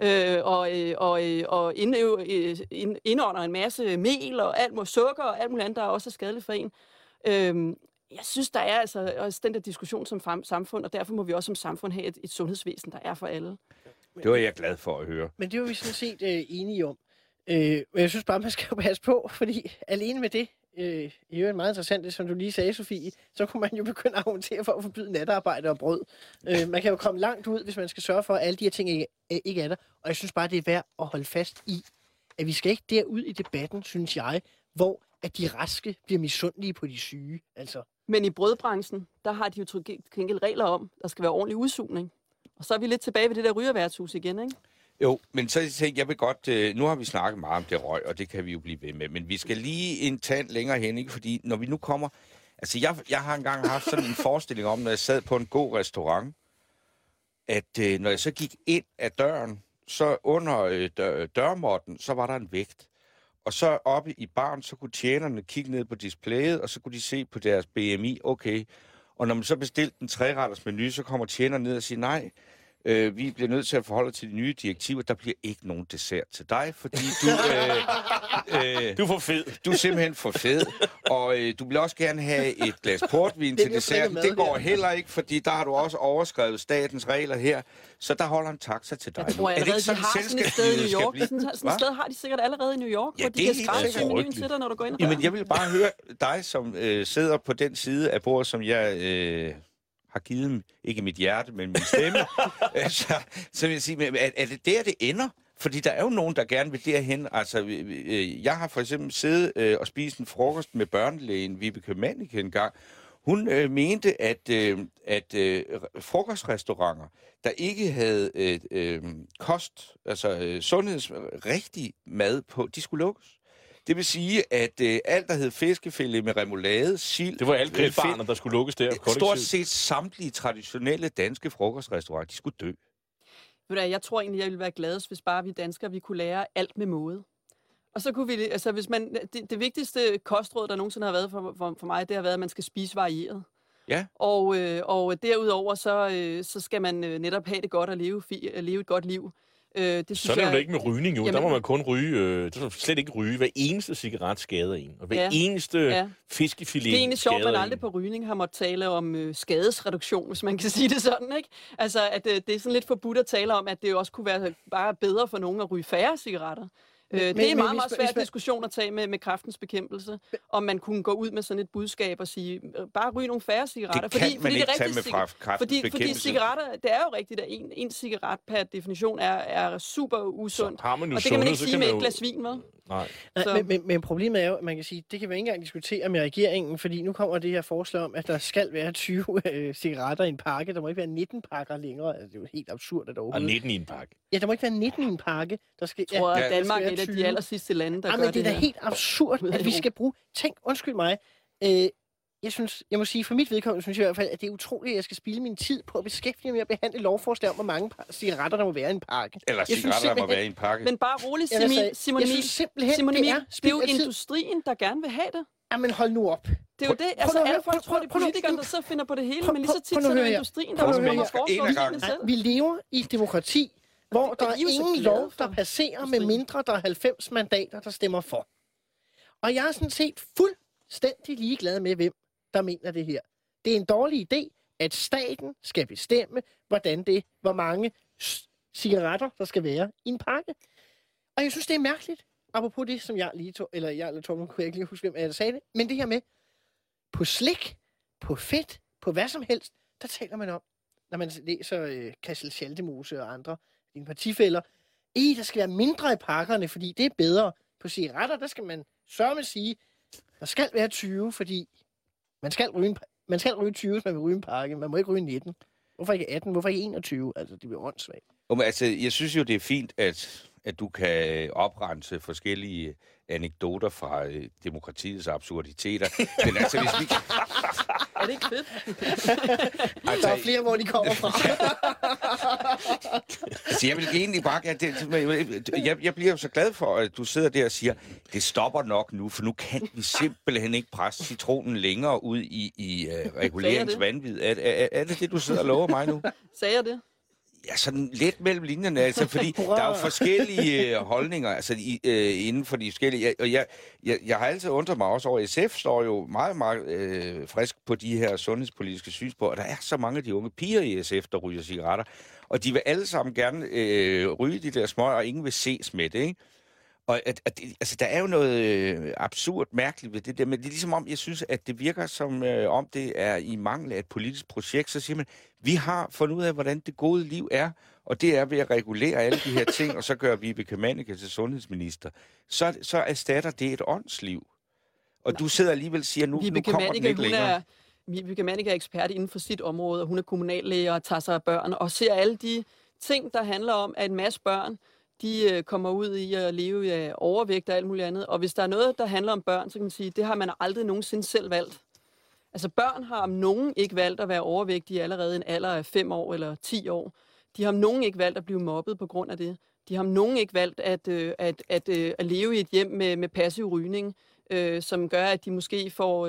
Og indånder en masse mel og alt muligt sukker og alt muligt andet, der også er skadeligt for en. Jeg synes, der er altså også den der diskussion som samfund, og derfor må vi også som samfund have et sundhedsvæsen, der er for alle. Det var jeg glad for at høre. Men det var vi sådan set enige om. Men jeg synes bare, man skal jo passe på, fordi alene med det, i øvrigt meget interessant, det som du lige sagde, Sofie, så kunne man jo begynde at argumentere for at forbyde natarbejde og brød. Man kan jo komme langt ud, hvis man skal sørge for, at alle de her ting ikke er der. Og jeg synes bare, det er værd at holde fast i, at vi skal ikke derud i debatten, synes jeg, hvor at de raske bliver misundelige på de syge. Altså. Men i brødbranchen, der har de jo til gengæld regler om, der skal være ordentlig udsugning. Og så er vi lidt tilbage ved det der rygerværtshus igen, ikke? Jo, men så tænkte jeg vil godt, nu har vi snakket meget om det røg, og det kan vi jo blive ved med, men vi skal lige en tand længere hen, ikke? Fordi når vi nu kommer, altså jeg har engang haft sådan en forestilling om, når jeg sad på en god restaurant, at når jeg så gik ind ad døren, så under dørmåtten, så var der en vægt. Og så oppe i baren, så kunne tjenerne kigge ned på displayet, og så kunne de se på deres BMI, okay. Og når man så bestilte en 3-retters menu, så kommer tjenerne ned og siger, nej, vi bliver nødt til at forholde til de nye direktiver. Der bliver ikke nogen dessert til dig, fordi du... Du er for fed. Du er simpelthen for fed. Og du vil også gerne have et glas portvin til desserten. Det går heller ikke, fordi der har du også overskrevet statens regler her. Så der holder en taxa til dig. Jeg tror allerede, de har sådan et sted i New York. Sådan et sted har de sikkert allerede i New York, ja, hvor de kan skræddersy menuen til dig, når du går ind og jamen, jeg vil bare høre dig, som sidder på den side af bordet, som jeg... har givet ikke mit hjerte, men min stemme. så vil jeg sige, er det der, det ender? Fordi der er jo nogen, der gerne vil derhen. Altså, jeg har for eksempel siddet og spist en frokost med børnelægen Vibeke Mannicke en gang. Hun mente, at frokostrestauranter, der ikke havde kost, altså sundhedsrigtig mad på, de skulle lukkes. Det vil sige, at alt, der hed fiskefilet med remoulade, sild... Det var alle grillbarner, der skulle lukkes der. Stort set samtlige traditionelle danske frokostrestauranter, de skulle dø. Jeg tror egentlig, jeg ville være gladest, hvis bare vi danskere vi kunne lære alt med måde. Og så kunne vi... Altså, hvis man, det vigtigste kostråd, der nogensinde har været for mig, det har været, at man skal spise varieret. Ja. Og derudover, så skal man netop have det godt og leve et godt liv. Det sådan er det ikke med rygning, jo. Jamen, der må man kun ryge, der slet ikke ryge. Hver eneste cigaret skader en, og hver eneste fiskefilet. Det er egentlig sjovt, at man aldrig på rygning har måttet tale om skadesreduktion, hvis man kan sige det sådan, ikke? Altså, at det er sådan lidt forbudt at tale om, at det også kunne være bare bedre for nogen at ryge færre cigaretter. Det er en meget svær diskussion at tage med kræftens bekæmpelse, om man kunne gå ud med sådan et budskab og sige, bare ryge nogle færre cigaretter. Det kan man ikke tage med kræftens bekæmpelse. Fordi cigaretter, det er jo rigtigt, at en cigaret per definition er super usundt. Og det kan man ikke sige med et glas vin, vel? Nej, men problemet er jo, at man kan sige, det kan vi ikke engang diskutere med regeringen, fordi nu kommer det her forslag om, at der skal være 20 cigaretter i en pakke. Der må ikke være 19 pakker længere. Altså, det er jo helt absurd, at der overhovedet... Og 19 i en pakke. Ja, der må ikke være 19 i en pakke. Der skal, jeg tror, at Danmark er et af de aller sidste lande, der gør det. Men det er da helt absurd, at vi skal bruge... Tænk, undskyld mig. Jeg må sige, for mit vedkommende synes jeg i hvert fald, at det er utroligt, at jeg skal spilde min tid på at beskæftige mig med at behandle lovforslag om, hvor mange cigaretter der må være i en pakke. Eller cigaretter, der må være i en pakke. Men bare roligt, Simon Emil, det er jo industrien, der gerne vil have det. Jamen hold nu op. Det er jo det. Altså, alle folk tror, det er politikerne, der så finder på det hele, men lige så tit så er det industrien, der også kommer foreslår selv. Vi lever i et demokrati, hvor der er ingen lov, der passerer, med mindre der er 90 mandater, der stemmer for. Og jeg er sådan set fuldstændig ligeglad med, hvem der mener det her. Det er en dårlig idé, at staten skal bestemme, hvor mange cigaretter, der skal være i en pakke. Og jeg synes, det er mærkeligt. Apropos det, som jeg eller Torben, kunne jeg ikke lige huske, hvem jeg sagde det. Men det her med, på slik, på fedt, på hvad som helst, der taler man om, når man læser Kassel Schaldemose og andre, dine partifæller, der skal være mindre i pakkerne, fordi det er bedre. På cigaretter, der skal man sørge med at sige, der skal være 20, fordi man skal ryge 20, hvis man vil ryge en pakke. Man må ikke ryge 19. Hvorfor ikke 18? Hvorfor ikke 21? Altså, det bliver åndssvagt. Altså, jeg synes jo, det er fint, at du kan oprense forskellige anekdoter fra demokratiets absurditeter. Men altså, hvis vi... Er det ikke fedt? Der er flere, hvor de kommer fra. Altså, jeg vil egentlig bare... Jeg bliver jo så glad for, at du sidder der og siger, det stopper nok nu, for nu kan vi simpelthen ikke presse citronen længere ud i reguleringsvanvid. Er det, du sidder og lover mig nu? Sagde jeg det? Ja, sådan lidt mellem linjerne, altså, fordi der er jo forskellige holdninger altså, inden for de forskellige... Og jeg har altid undret mig også over, SF står jo meget, meget frisk på de her sundhedspolitiske synspunkter, og der er så mange af de unge piger i SF, der ryger cigaretter, og de vil alle sammen gerne ryge de der smøger, og ingen vil ses med det, ikke? Og altså, der er jo noget absurd mærkeligt ved det der, men det er ligesom om, jeg synes, at det virker som om det er i mangel af et politisk projekt. Så siger man, vi har fundet ud af, hvordan det gode liv er, og det er ved at regulere alle de her ting, og så gør Vibeke Mannicke til sundhedsminister. Så erstatter det et åndsliv. Og du sidder alligevel og siger, nu kommer den ikke længere. Vibeke Mannicke er ekspert inden for sit område, og hun er kommunallæge og tager sig af børn, og ser alle de ting, der handler om, at en masse børn, de kommer ud i at leve af overvægt og alt muligt andet. Og hvis der er noget, der handler om børn, så kan man sige, det har man aldrig nogensinde selv valgt. Altså børn har om nogen ikke valgt at være overvægtige allerede en alder af 5 år eller 10 år. De har om nogen ikke valgt at blive mobbet på grund af det. De har om nogen ikke valgt at leve i et hjem med passiv rygning, som gør, at de måske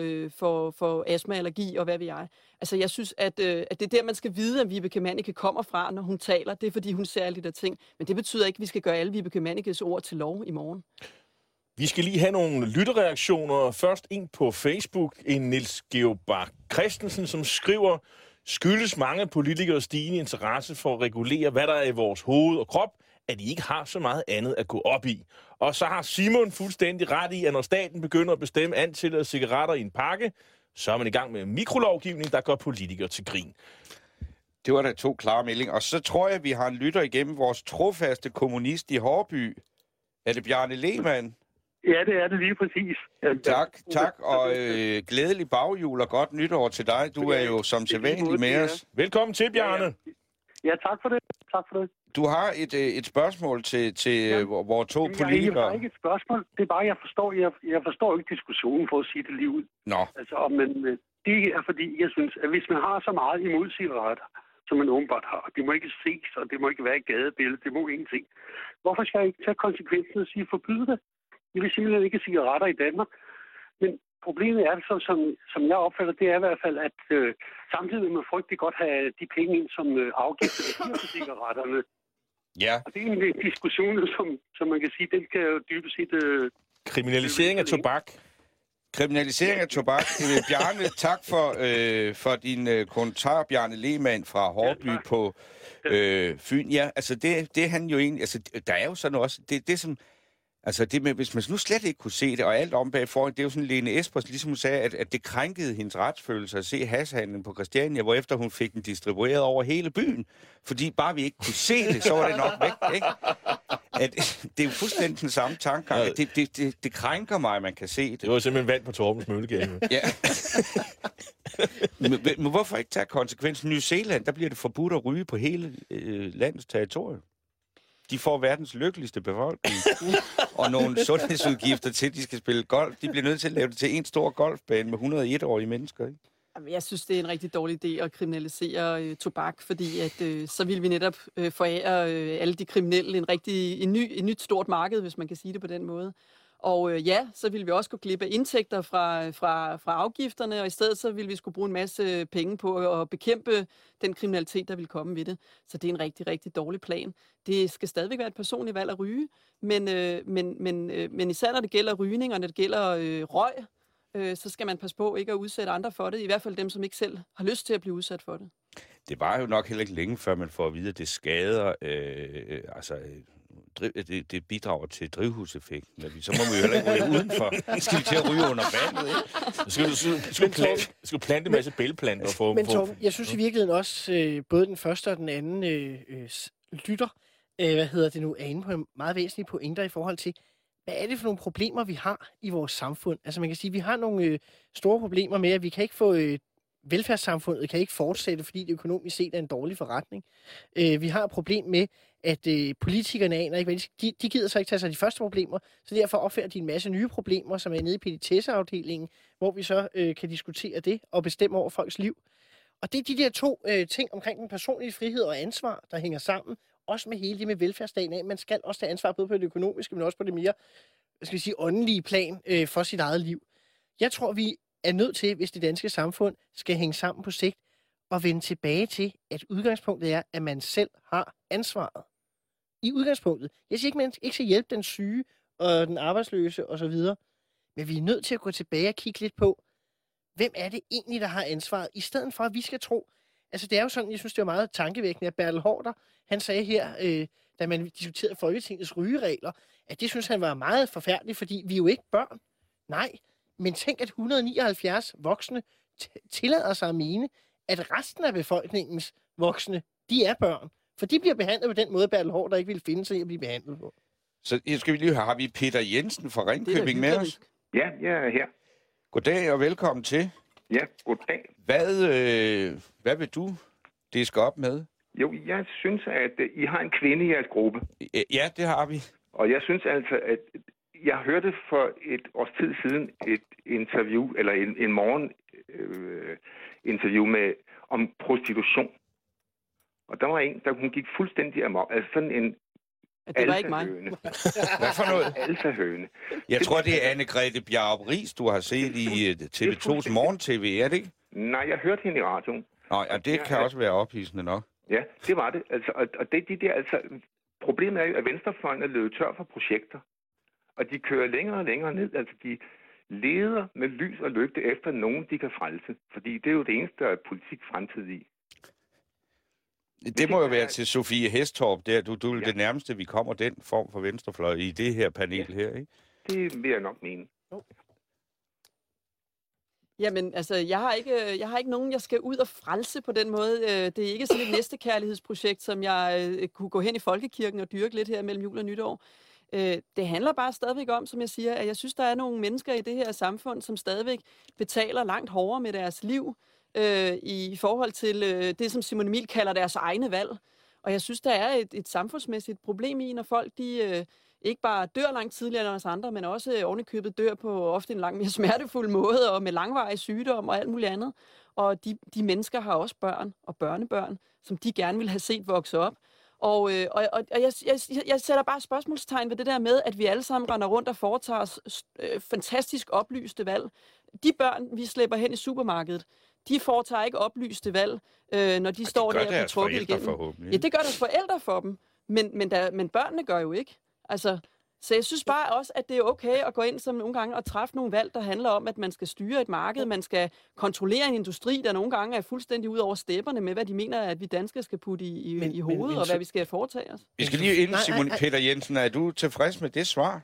får astma, allergi og hvad ved jeg. Altså, jeg synes, at det er der, man skal vide, at Vibeke Mannicke kommer fra, når hun taler. Det er, fordi hun ser alle de der ting. Men det betyder ikke, at vi skal gøre alle Vibeke Mannickes ord til lov i morgen. Vi skal lige have nogle lyttereaktioner. Først en på Facebook, en Niels Georg Bach Christensen, som skriver, skyldes mange politikere stigende interesse for at regulere, hvad der er i vores hoved og krop, at de ikke har så meget andet at gå op i. Og så har Simon fuldstændig ret i, at når staten begynder at bestemme antallet af cigaretter i en pakke, så er man i gang med mikrolovgivning, der gør politikere til grin. Det var da 2 klare meldinger. Og så tror jeg, vi har en lytter igennem vores trofaste kommunist i Hårby. Er det Bjarne Lehmann? Ja, det er det lige præcis. Tak, og glædelig baghjul og godt nytår til dig. Du er jo som sædvanlig med os. Velkommen til, Bjarne. Ja, tak for det. Tak for det. Du har et spørgsmål til vores 2 politikere. Jeg har ikke et spørgsmål. Det er bare, jeg forstår ikke diskussionen for at sige det lige ud. Nå. Altså, men det er fordi, jeg synes, at hvis man har så meget imod cigaretter, som man åbenbart har, det må ikke ses, og det må ikke være i gadebilledet, det må ingenting. Hvorfor skal jeg ikke tage konsekvensen og sige, forbyde det? Jeg vil simpelthen ikke cigaretter i Danmark. Men problemet er, som jeg opfatter, det er i hvert fald, at samtidig vil man frygtelig godt have de penge ind, som afgifter giver på cigaretterne. Ja. Og det er en diskussion, som man kan sige, den kan jo dybest set... Kriminalisering af tobak. Kriminalisering af tobak. Bjarne, tak for din kommentar, Bjarne Lehmann fra Hårby på Fyn. Ja, altså det han jo egentlig... Altså, der er jo sådan også... Det som... Altså, det med, hvis man nu slet ikke kunne se det, og alt om bagfor, det er jo sådan, Lene Espersen ligesom hun sagde, at det krænkede hendes retsfølelse at se hashhandlen på Christiania, hvorefter hun fik den distribueret over hele byen. Fordi bare vi ikke kunne se det, så var det nok væk, ikke? Det er jo fuldstændig den samme tankegang. Det krænker mig, at man kan se det. Det var simpelthen vand på Torbens Møllegade. Ja. Men hvorfor ikke tage konsekvensen? New Zealand, der bliver det forbudt at ryge på hele landets territorium. De får verdens lykkeligste befolkning, og nogle sundhedsudgifter til, at de skal spille golf. De bliver nødt til at lave det til en stor golfbane med 101-årige mennesker, ikke? Jeg synes, det er en rigtig dårlig idé at kriminalisere tobak, fordi at, så vil vi netop forære alle de kriminelle et nyt stort marked, hvis man kan sige det på den måde. Og så vil vi også gå glip af indtægter fra afgifterne, og i stedet så vil vi skulle bruge en masse penge på at bekæmpe den kriminalitet, der vil komme ved det. Så det er en rigtig, rigtig dårlig plan. Det skal stadigvæk være et personligt valg at ryge, men især når det gælder rygning, og når det gælder røg, så skal man passe på ikke at udsætte andre for det. I hvert fald dem, som ikke selv har lyst til at blive udsat for det. Det var jo nok heller ikke længe, før man får at vide, at det skader... Det bidrager til drivhuseffekten. Så må vi jo heller ikke ryge udenfor. Skal vi til at ryge under vandet, ikke? Skal plante en masse bælgeplanter. Men Torben, jeg synes i virkeligheden også, både den første og den anden lytter, er inde på en meget væsentlig pointer i forhold til, hvad er det for nogle problemer, vi har i vores samfund? Altså man kan sige, at vi har nogle store problemer med, at vi kan ikke få velfærdssamfundet kan ikke fortsætte, fordi det økonomisk set er en dårlig forretning. Vi har et problem med, at politikerne aner ikke, hvad de gider så ikke tage sig af de første problemer, så derfor opfører de en masse nye problemer, som er nede i petitesseafdelingen, hvor vi så kan diskutere det og bestemme over folks liv. Og det er de der to ting omkring den personlige frihed og ansvar, der hænger sammen, også med hele det med velfærdsstaten af. Man skal også tage ansvar både på det økonomiske, men også på det mere, åndelige plan for sit eget liv. Jeg tror, vi er nødt til, hvis det danske samfund skal hænge sammen på sigt, og vende tilbage til, at udgangspunktet er, at man selv har ansvaret. I udgangspunktet. Jeg siger ikke, at man ikke skal hjælpe den syge og den arbejdsløse osv., men vi er nødt til at gå tilbage og kigge lidt på, hvem er det egentlig, der har ansvaret, i stedet for, at vi skal tro. Altså, det er jo sådan, jeg synes, det er meget tankevækkende, at Bertel Haarder, han sagde her, da man diskuterede Folketingets rygeregler, at det synes han var meget forfærdeligt, fordi vi er jo ikke børn. Nej, men tænk, at 179 voksne tillader sig at mene, at resten af befolkningens voksne, de er børn. For de bliver behandlet på den måde, Bertel Haarder ikke ville finde sig i at blive behandlet på. Så skal vi lige høre, har vi Peter Jensen fra Ringkøbing med os? Ja, jeg er her. Goddag og velkommen til. Ja, goddag. Hvad vil du diske op med? Jo, jeg synes, at I har en kvinde i jeres gruppe. Ja, det har vi. Og jeg synes altså, at jeg hørte for et års tid siden et interview, eller en morgen interview om prostitution. Og der var en, der hun gik fuldstændig amok. Altså sådan en det var ikke mig. Hvad for noget? Alfahøne. Jeg tror, det er Anne-Grethe Bjarup Riis, du har set i TV2's morgen-tv, er det ikke? Nej, jeg hørte hende i radioen. Nå, ja, det kan også være ophidsende nok. Ja, det var det. Altså, og det de der, altså, problemet er jo, at venstrefløjen er løbet tør for projekter. Og de kører længere og længere ned. Altså, de leder med lys og lygte efter nogen, de kan frelse. Fordi det er jo det eneste, der er politik fremtid i. Det må jo være til Sofie Hestorp, der. Du er det nærmeste, vi kommer den form for venstrefløj i det her panel her, ikke? Det vil jeg nok mene. Jamen, altså, jeg har ikke nogen, jeg skal ud og frelse på den måde. Det er ikke sådan et næstekærlighedsprojekt, som jeg kunne gå hen i folkekirken og dyrke lidt her mellem jul og nytår. Det handler bare stadigvæk om, som jeg siger, at jeg synes, der er nogle mennesker i det her samfund, som stadigvæk betaler langt hårdere med deres liv i forhold til det, som Simon Emil kalder deres egne valg. Og jeg synes, der er et samfundsmæssigt problem i, når folk de ikke bare dør langt tidligere end os andre, men også ovenikøbet dør på ofte en langt mere smertefuld måde og med langvarig sygdom og alt muligt andet. Og de mennesker har også børn og børnebørn, som de gerne vil have set vokse op. Og jeg sætter bare spørgsmålstegn ved det der med, at vi alle sammen render rundt og foretager os fantastisk oplyste valg. De børn, vi slæber hen i supermarkedet, de foretager ikke oplyste valg, når de står der og bliver trukket igennem. Ja, det gør deres forældre for dem, men børnene gør jo ikke. Altså, så jeg synes bare også, at det er okay at gå ind som nogle gange og træffe nogle valg, der handler om, at man skal styre et marked, man skal kontrollere en industri, der nogle gange er fuldstændig ud over stepperne med, hvad de mener, at vi danskere skal putte i hovedet, og hvad vi skal foretage os. Vi skal lige ind, Simon Peter Jensen. Er du tilfreds med det svar?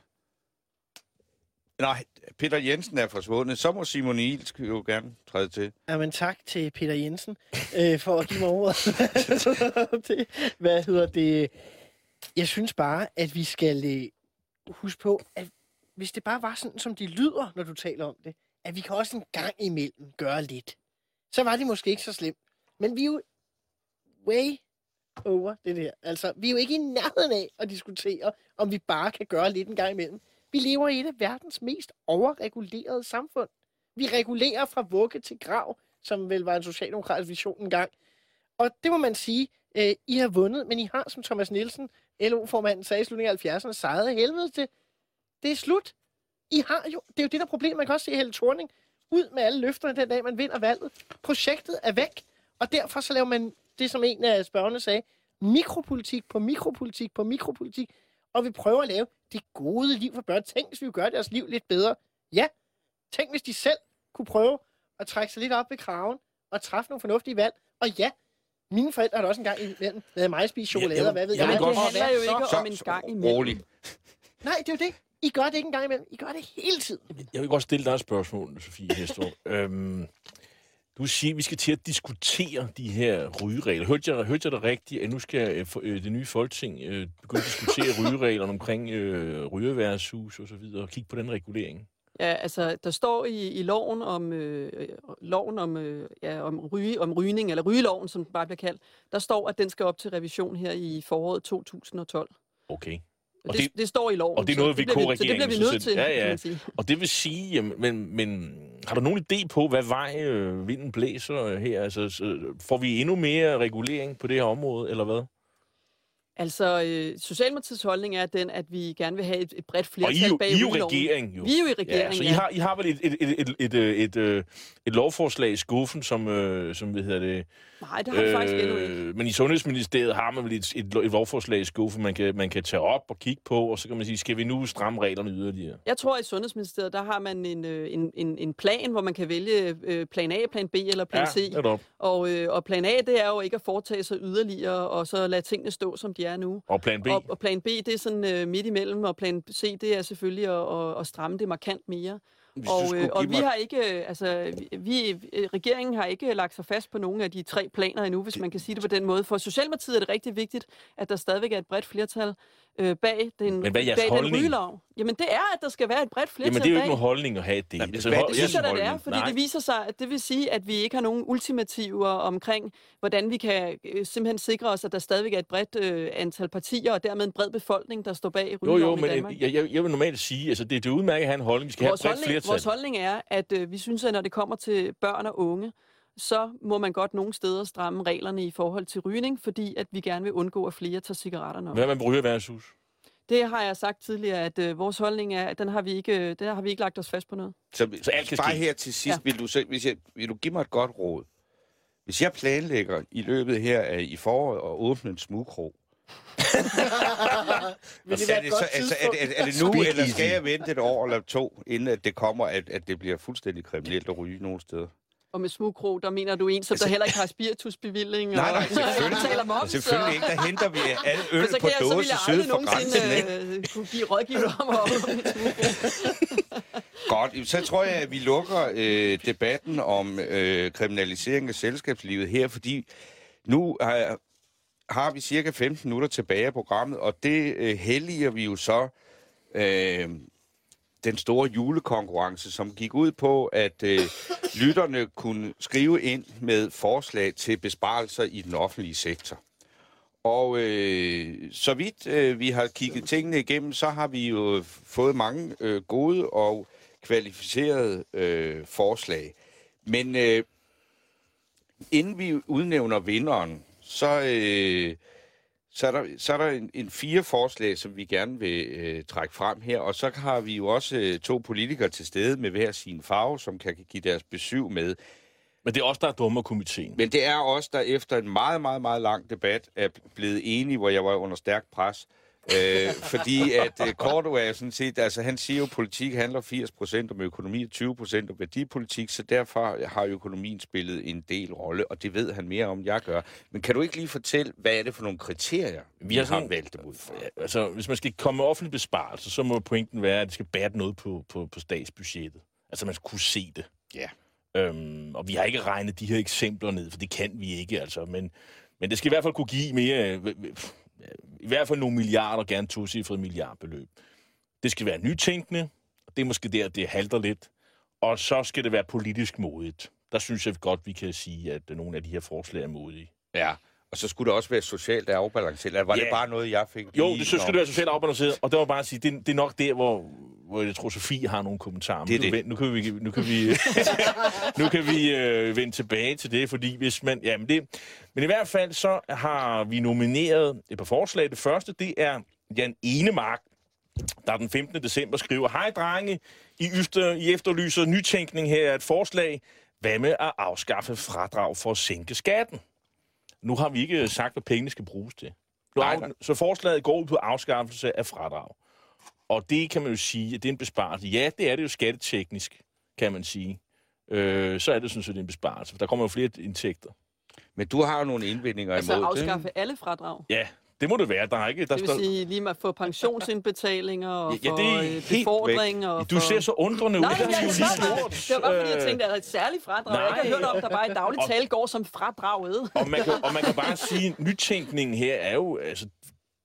Nej, Peter Jensen er forsvundet. Så må Simon Emil jo gerne træde til. Jamen tak til Peter Jensen for at give mig ordet. Hvad hedder det? Jeg synes bare, at vi skal huske på, at hvis det bare var sådan, som de lyder, når du taler om det, at vi kan også en gang imellem gøre lidt, så var det måske ikke så slemt. Men vi er jo way over det der. Altså, vi er jo ikke i nærheden af at diskutere, om vi bare kan gøre lidt en gang imellem. Vi lever i et af verdens mest overregulerede samfund. Vi regulerer fra vugge til grav, som vel var en socialdemokratisk vision engang. Og det må man sige, I har vundet, men I har, som Thomas Nielsen, LO-formanden, sagde i slutningen af 70'erne, sejret af helvede til. Det er slut. I har jo, det er jo det der problem, man kan også se Helle Thorning ud med alle løfterne den dag, man vinder valget. Projektet er væk, og derfor så laver man det, som en af spørgerne sagde, mikropolitik på mikropolitik på mikropolitik, og vi prøver at lave det gode liv for børn. Tænk, hvis vi gør deres liv lidt bedre. Ja, tænk, hvis de selv kunne prøve at trække sig lidt op ved kraven og træffe nogle fornuftige valg. Og ja, mine forældre har også en gang imellem lavet mig spise chokolade, og hvad ved jeg. Men det handler jo ikke om en gang imellem. Rolig. Nej, det er jo det. I gør det ikke en gang imellem. I gør det hele tiden. Jeg vil godt stille dig et spørgsmål, Sofie Hestorp. Du siger, at vi skal til at diskutere de her rygeregler. Hørte jeg dig rigtigt, at nu skal det nye Folketing begynde at diskutere rygereglerne omkring rygerværtshus og så videre, og kigge på den regulering? Ja, altså, der står i loven om rygning, eller rygeloven, som den bare bliver kaldt, der står, at den skal op til revision her i foråret 2012. Okay. Og det står i loven. Og det er noget, VK-regeringen... Så det bliver vi nødt til, kan man sige. Og det vil sige, men har du nogen idé på, hvad vej vinden blæser her? Altså, får vi endnu mere regulering på det her område, eller hvad? Altså, Socialdemokratiets holdning er den, at vi gerne vil have et bredt flertal bag rygeloven. Og I er jo regering, jo. Vi er jo i regeringen, ja. Så I har vel et lovforslag i skuffen, som hvad hedder det... Nej, det har vi faktisk endnu ikke. Men i Sundhedsministeriet har man vel et lovforslag i skuffen, man kan tage op og kigge på, og så kan man sige, skal vi nu stramme reglerne yderligere? Jeg tror, i Sundhedsministeriet, der har man en plan, hvor man kan vælge plan A, plan B eller plan C. Og plan A, det er jo ikke at foretage sig yderligere, og så lade tingene stå, som de er nu. Og plan B? Og plan B, det er sådan midt imellem, og plan C, det er selvfølgelig at stramme det markant mere. Og vi har ikke, regeringen har ikke lagt sig fast på nogen af de 3 planer endnu, hvis man kan sige det på den måde. For Socialdemokratiet er det rigtig vigtigt, at der stadigvæk er et bredt flertal bag den rygelov. Jamen det er, at der skal være et bredt flertal bag. Jamen det er jo ikke nogen holdning at have det. Det synes jeg, det er, fordi det viser sig, at det vil sige, at vi ikke har nogen ultimativer omkring, hvordan vi kan simpelthen sikre os, at der stadigvæk er et bredt antal partier, og dermed en bred befolkning, der står bag rygeloven i Danmark. Jeg vil normalt sige, altså det er udmærket at have en holdning. Vi skal have et bredt flertal. Vores holdning er, at vi synes, at når det kommer til børn og unge, så må man godt nogle steder stramme reglerne i forhold til rygning, fordi at vi gerne vil undgå, at flere tager cigaretterne op. Hvad med rygerværshus? Det har jeg sagt tidligere, at vores holdning er, at den har vi ikke lagt os fast på noget. Så bare her til sidst, vil du give mig et godt råd? Hvis jeg planlægger i løbet her af i foråret at åbne en smugkrog, er det nu, eller skal jeg vente et år eller 2, inden at det kommer, at det bliver fuldstændig kriminelt at ryge nogle steder? Og med smugkrog, der mener du en, som der heller ikke har spiritusbevilling? Nej, selvfølgelig ikke. Der henter vi alle øl på dåse syd for grænsen. Så kan jeg nogensinde kunne give rådgiver om at åbne en smugkrog. Godt, så tror jeg, at vi lukker debatten om kriminalisering af selskabslivet her, fordi nu har vi cirka 15 minutter tilbage af programmet, og det helliger vi jo så den store julekonkurrence, som gik ud på, at lytterne kunne skrive ind med forslag til besparelser i den offentlige sektor. Og så vidt vi har kigget tingene igennem, så har vi jo fået mange gode og kvalificerede forslag. Men inden vi udnævner vinderen, så er der en 4 forslag, som vi gerne vil trække frem her. Og så har vi jo også 2 politikere til stede med hver sin farve, som kan give deres besyv med. Men det er også der er dummer komiteen. Men det er også der efter en meget, meget, meget lang debat er blevet enige, hvor jeg var under stærk pres. Fordi at Korto er sådan set, altså han siger jo, at politik handler 80% om økonomi og 20% om værdipolitik, så derfor har økonomien spillet en del rolle, og det ved han mere om, jeg gør. Men kan du ikke lige fortælle, hvad er det for nogle kriterier, vi har valgt dem ud fra? Altså, hvis man skal komme med offentlig besparelse, så må pointen være, at det skal bære noget på statsbudgettet. Altså, man skal kunne se det. Ja. Og vi har ikke regnet de her eksempler ned, for det kan vi ikke, altså. Men det skal i hvert fald kunne give mere... I hvert fald nogle milliarder, gerne 2-cifrede milliardbeløb. Det skal være nytænkende, og det er måske der, det halter lidt. Og så skal det være politisk modigt. Der synes jeg godt, vi kan sige, at nogle af de her forslag er modige. Ja, og så skulle det også være socialt afbalanceret. Var det bare noget, jeg fik? Jo, det skulle det være socialt afbalanceret, og det var bare at sige, det er nok der, hvor jeg tror, Sofie har nogle kommentarer. Nu kan vi vende tilbage til det, fordi hvis man... Ja, men i hvert fald så har vi nomineret et par forslag. Det første, det er Jan Enemark, der den 15. december skriver: Hej drenge, I efterlyser nytænkning her er et forslag. Hvad med at afskaffe fradrag for at sænke skatten? Nu har vi ikke sagt, hvad pengene skal bruges til. Så forslaget går ud på afskaffelse af fradrag. Og det kan man jo sige, at det er en besparelse. Ja, det er det jo skatteteknisk, kan man sige. Så er det sådan set en besparelse, for der kommer jo flere indtægter. Men du har jo nogle indvendinger imod det. Altså afskaffe alle fradrag? Ja, det må det være. Der er ikke... Det vil sige lige med at få pensionsindbetalinger og for befordring. Og du ser så undrende ud. Nej, det var bare fordi, jeg tænkte, at der er et særligt fradrag. Jeg ikke har hørt om, der bare i dagligt tale går som fradraget. Og man kan bare sige, at nytænkningen her er jo... Altså,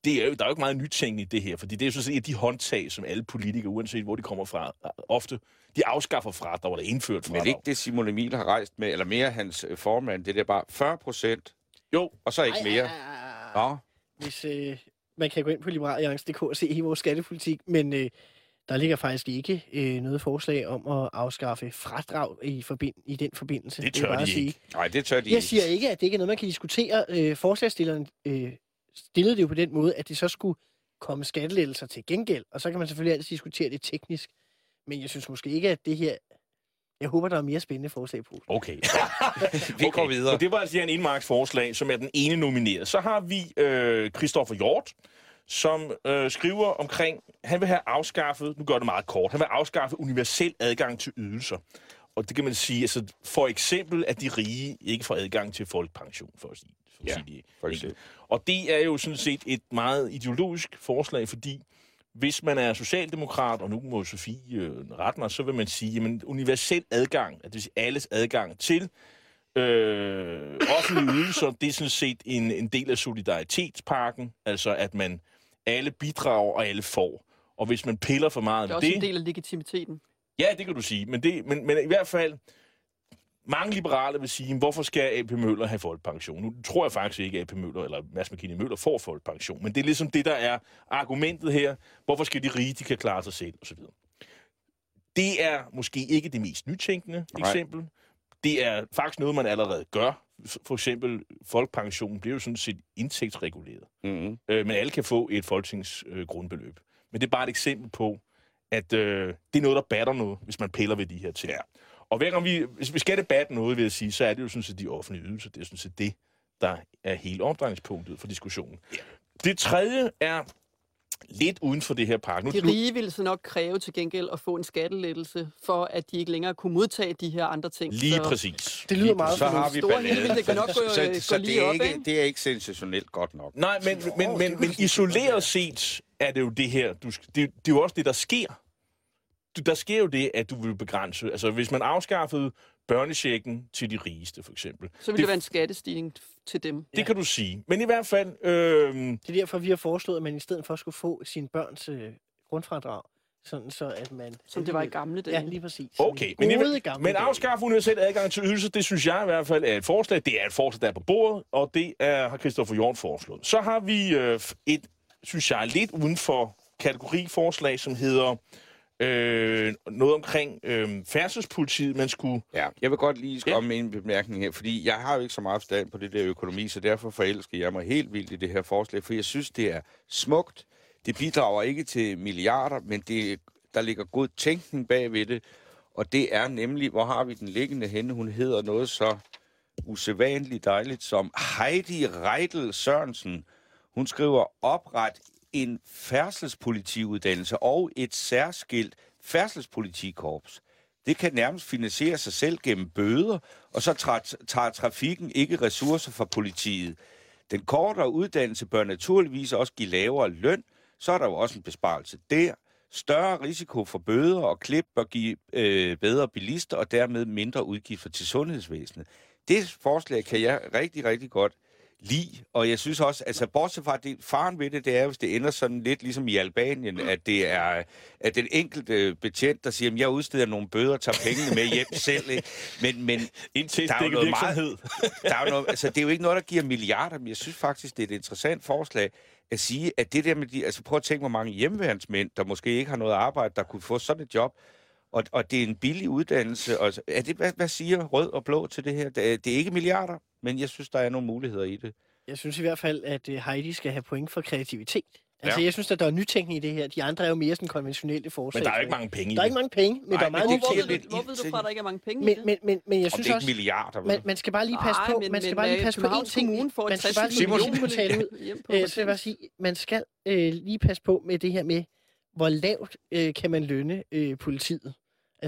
der er jo ikke meget nytænkning i det her, fordi det er jo sådan set de håndtag, som alle politikere, uanset hvor de kommer fra, ofte de afskaffer fradrag, der er indført fradrag. Men ikke det, Simon Emil har rejst med, eller mere hans formand, det er bare 40%. Jo. Og så ikke mere. Nå. Hvis man kan gå ind på liberalliance.dk og se hele vores skattepolitik, men der ligger faktisk ikke noget forslag om at afskaffe fradrag i den forbindelse. Det tør de ikke. Nej, det tør de ikke. Jeg siger ikke, at det ikke er noget, man kan diskutere. Forslagsstillerne stillede det jo på den måde, at det så skulle komme skattelettelser til gengæld, og så kan man selvfølgelig altid diskutere det teknisk. Men jeg synes måske ikke, at det her... Jeg håber, der er mere spændende forslag på. Okay. Vi går videre. Og det var altså en indmarksforslag, som er den ene nomineret. Så har vi Christoffer Hjort, som skriver omkring, han vil have afskaffet, nu gør det meget kort, han vil afskaffe universel adgang til ydelser. Og det kan man sige, altså for eksempel, at de rige ikke får adgang til folkepension, for at sige det. For eksempel. Og det er jo sådan set et meget ideologisk forslag, fordi hvis man er socialdemokrat, og nu må Sofie rette mig, så vil man sige, at universel adgang, det vil sige alles adgang til offentlige ydelser, det er sådan set en del af solidaritetspakken, altså at man alle bidrager og alle får. Og hvis man piller for meget det er af det... også en del af legitimiteten. Ja, det kan du sige, men i hvert fald... Mange liberale vil sige, hvorfor skal AP Møller have folkepension? Nu tror jeg faktisk ikke, at AP Møller eller Mads McKinney Møller får folkepension, men det er ligesom det, der er argumentet her. Hvorfor skal de rige, de kan klare sig selv, osv. Det er måske ikke det mest nytænkende eksempel. Det er faktisk noget, man allerede gør. For eksempel, folkepensionen bliver jo sådan set indtægtsreguleret. Mm-hmm. Men alle kan få et folketingsgrundbeløb. Men det er bare et eksempel på, at det er noget, der batter noget, hvis man piller ved de her ting. Ja. Og hver gang hvis vi skal debatte noget, vil jeg sige, så er det jo sådan set de offentlige ydelser. Det er sådan set det, der er hele omdrejningspunktet for diskussionen. Ja. Det tredje er lidt uden for det her pakke. De rige ville så nok kræve til gengæld at få en skattelettelse, for at de ikke længere kunne modtage de her andre ting. Lige præcis. Det lyder meget. Så har vi ballade. Det kan nok gå lige op, ikke? Det er ikke sensationelt godt nok. Nej, men isoleret set er det jo det her. Det er jo også det, der sker. Der sker jo det, at du vil begrænse... Altså, hvis man afskaffede børnechecken til de rigeste, for eksempel... Så ville det være en skattestigning til dem. Det kan du sige. Men i hvert fald... Det er derfor, vi har foreslået, at man i stedet for skulle få sine børns grundfradrag, sådan så at man... Som det var i gamle dage. Ja, lige præcis. Okay, men afskaffe universel adgang til ydelser, det synes jeg i hvert fald er et forslag. Det er et forslag, der er på bordet, og det har Christoffer Hjort foreslået. Så har vi et, synes jeg, lidt uden for kategoriforslag, som hedder... noget omkring færdselspolitiet, man skulle... Ja, jeg vil godt lige komme med en bemærkning her, fordi jeg har jo ikke så meget forstand på det der økonomi, så derfor forelsker jeg mig helt vildt i det her forslag, for jeg synes, det er smukt. Det bidrager ikke til milliarder, men der ligger god tænkning bag ved det, og det er nemlig, hvor har vi den liggende henne? Hun hedder noget så usædvanligt dejligt som Heidi Reitel Sørensen. Hun skriver, opret en færdselspolitiuddannelse og et særskilt færdselspolitikorps. Det kan nærmest finansiere sig selv gennem bøder, og så tager trafikken ikke ressourcer fra politiet. Den kortere uddannelse bør naturligvis også give lavere løn, så er der jo også en besparelse der. Større risiko for bøder og klip bør give bedre bilister, og dermed mindre udgifter til sundhedsvæsenet. Det forslag kan jeg rigtig, rigtig godt lide, og jeg synes også, altså bortset fra, det faren ved det er, hvis det ender sådan lidt ligesom i Albanien, at det er at den enkelte betjent, der siger, at jeg udsteder nogle bøder og tager pengene med hjem selv, ikke? Men indtil der er jo noget virksomhed. Der er jo noget, altså det er jo ikke noget, der giver milliarder, men jeg synes faktisk, det er et interessant forslag at sige, at det der med altså prøv at tænke, hvor mange hjemmeværnsmænd, der måske ikke har noget arbejde, der kunne få sådan et job, og det er en billig uddannelse. Og er det, hvad siger rød og blå til det her? Det er ikke milliarder, men jeg synes, der er nogle muligheder i det. Jeg synes i hvert fald, at Heidi skal have point for kreativitet. Altså, jeg synes, at der er nytænkning i det her. De andre er jo mere sådan konventionelle forslag. Men der er ikke mange penge i det. Der er ikke mange penge, men der er meget nytænkning. Hvor ved du fra, at der ikke er mange penge i det? Men jeg synes også... milliarder, man skal bare lige passe på. Man skal bare lige passe på én ting. Man skal bare lige tale ud. Så jeg vil sige, man skal lige passe på med det her med, hvor lavt kan man lønne politiet. Altså,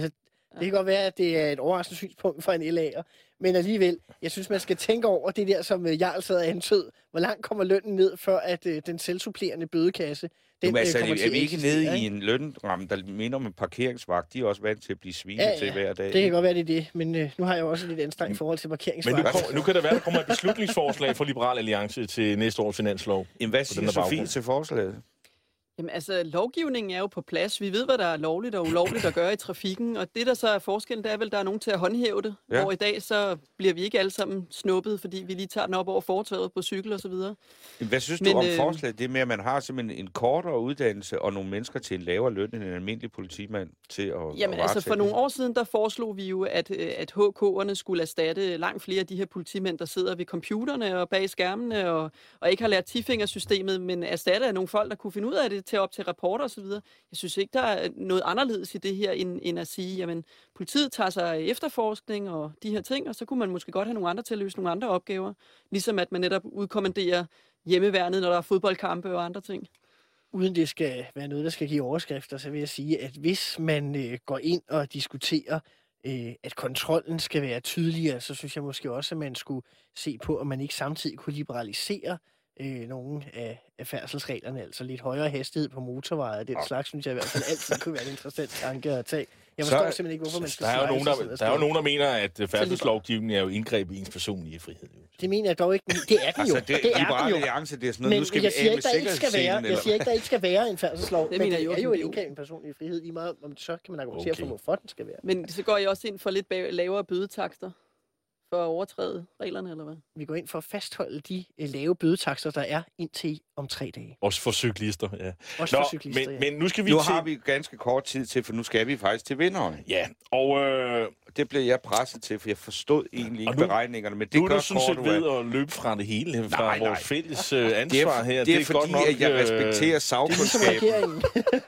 Det kan godt være, at det er et overraskende synspunkt for en LA'er, men alligevel, jeg synes, man skal tænke over det der, som Jarl sad og antød. Hvor langt kommer lønnen ned, før at den selvsupplerende bødekasse, den kommer til er vi ikke nede i en lønramme, der minder om en parkeringsvagt? De er også vant til at blive svinet til hver dag. Det kan godt være, det er det, men nu har jeg også lidt anstrengt i forhold til parkeringsvagt. Men nu kan det være, der kommer et beslutningsforslag for Liberal Alliance til næste års finanslov. Jamen, hvad siger Sofie til forslaget? Jamen altså, lovgivningen er jo på plads. Vi ved, hvad der er lovligt og ulovligt at gøre i trafikken, og det, der så er forskellen, det er vel, at der er nogen til at håndhæve det, hvor i dag så bliver vi ikke alle sammen snuppet, fordi vi lige tager den op over fortaget på cykel og så videre. Hvad synes du om forslaget? Det med, at man har simpelthen en kortere uddannelse og nogle mennesker til en lavere løn end en almindelig politimand til at Jamen altså, for nogle år siden, der foreslog vi jo, at HK'erne skulle erstatte langt flere af de her politimænd, der sidder ved computerne og bag skærmene og ikke har lært tifingersystemet, men erstatte af nogle folk, der kunne finde ud af det, til op til rapporter og så videre. Jeg synes ikke, der er noget anderledes i det her, end at sige, jamen, politiet tager sig efterforskning og de her ting, og så kunne man måske godt have nogle andre til at løse nogle andre opgaver. Ligesom at man netop udkommanderer hjemmeværnet, når der er fodboldkampe og andre ting. Uden det skal være noget, der skal give overskrifter, så vil jeg sige, at hvis man går ind og diskuterer, at kontrollen skal være tydeligere, så synes jeg måske også, at man skulle se på, om man ikke samtidig kunne liberalisere nogle af færdselsreglerne, altså lidt højere hastighed på motorveje, den slags, synes jeg i hvert fald altid kunne være en interessant tanke at tage. Jeg forstår simpelthen ikke, hvorfor man skal der er jo nogen, der mener, at færdselslovgivningen er jo indgreb i ens personlige frihed. Det mener jeg dog ikke, men det er den jo. Altså, det er den jo. Alliance, det er sådan noget, men nu skal jeg vi af med sikkerhedsselen. Jeg siger ikke, der ikke skal være en færdselslov, men det er jo et indgreb i en personlig frihed lige meget, om så kan man argumentere for, hvorfor den skal være. Men så går jeg også ind for lidt lavere bødetakster for at overtræde reglerne, eller hvad? Vi går ind for at fastholde de lave bødetakster, der er indtil om 3 dage. Også for cyklister, ja. Også for cyklister, men nu skal vi har vi ganske kort tid til, for nu skal vi faktisk til vinderen. Ja, og det blev jeg presset til, for jeg forstod egentlig ikke beregningerne, men det gør du sådan set ved at løbe fra det hele, fra vores fælles ansvar her. Det er fordi, godt nok, at jeg respekterer sagkundskaben.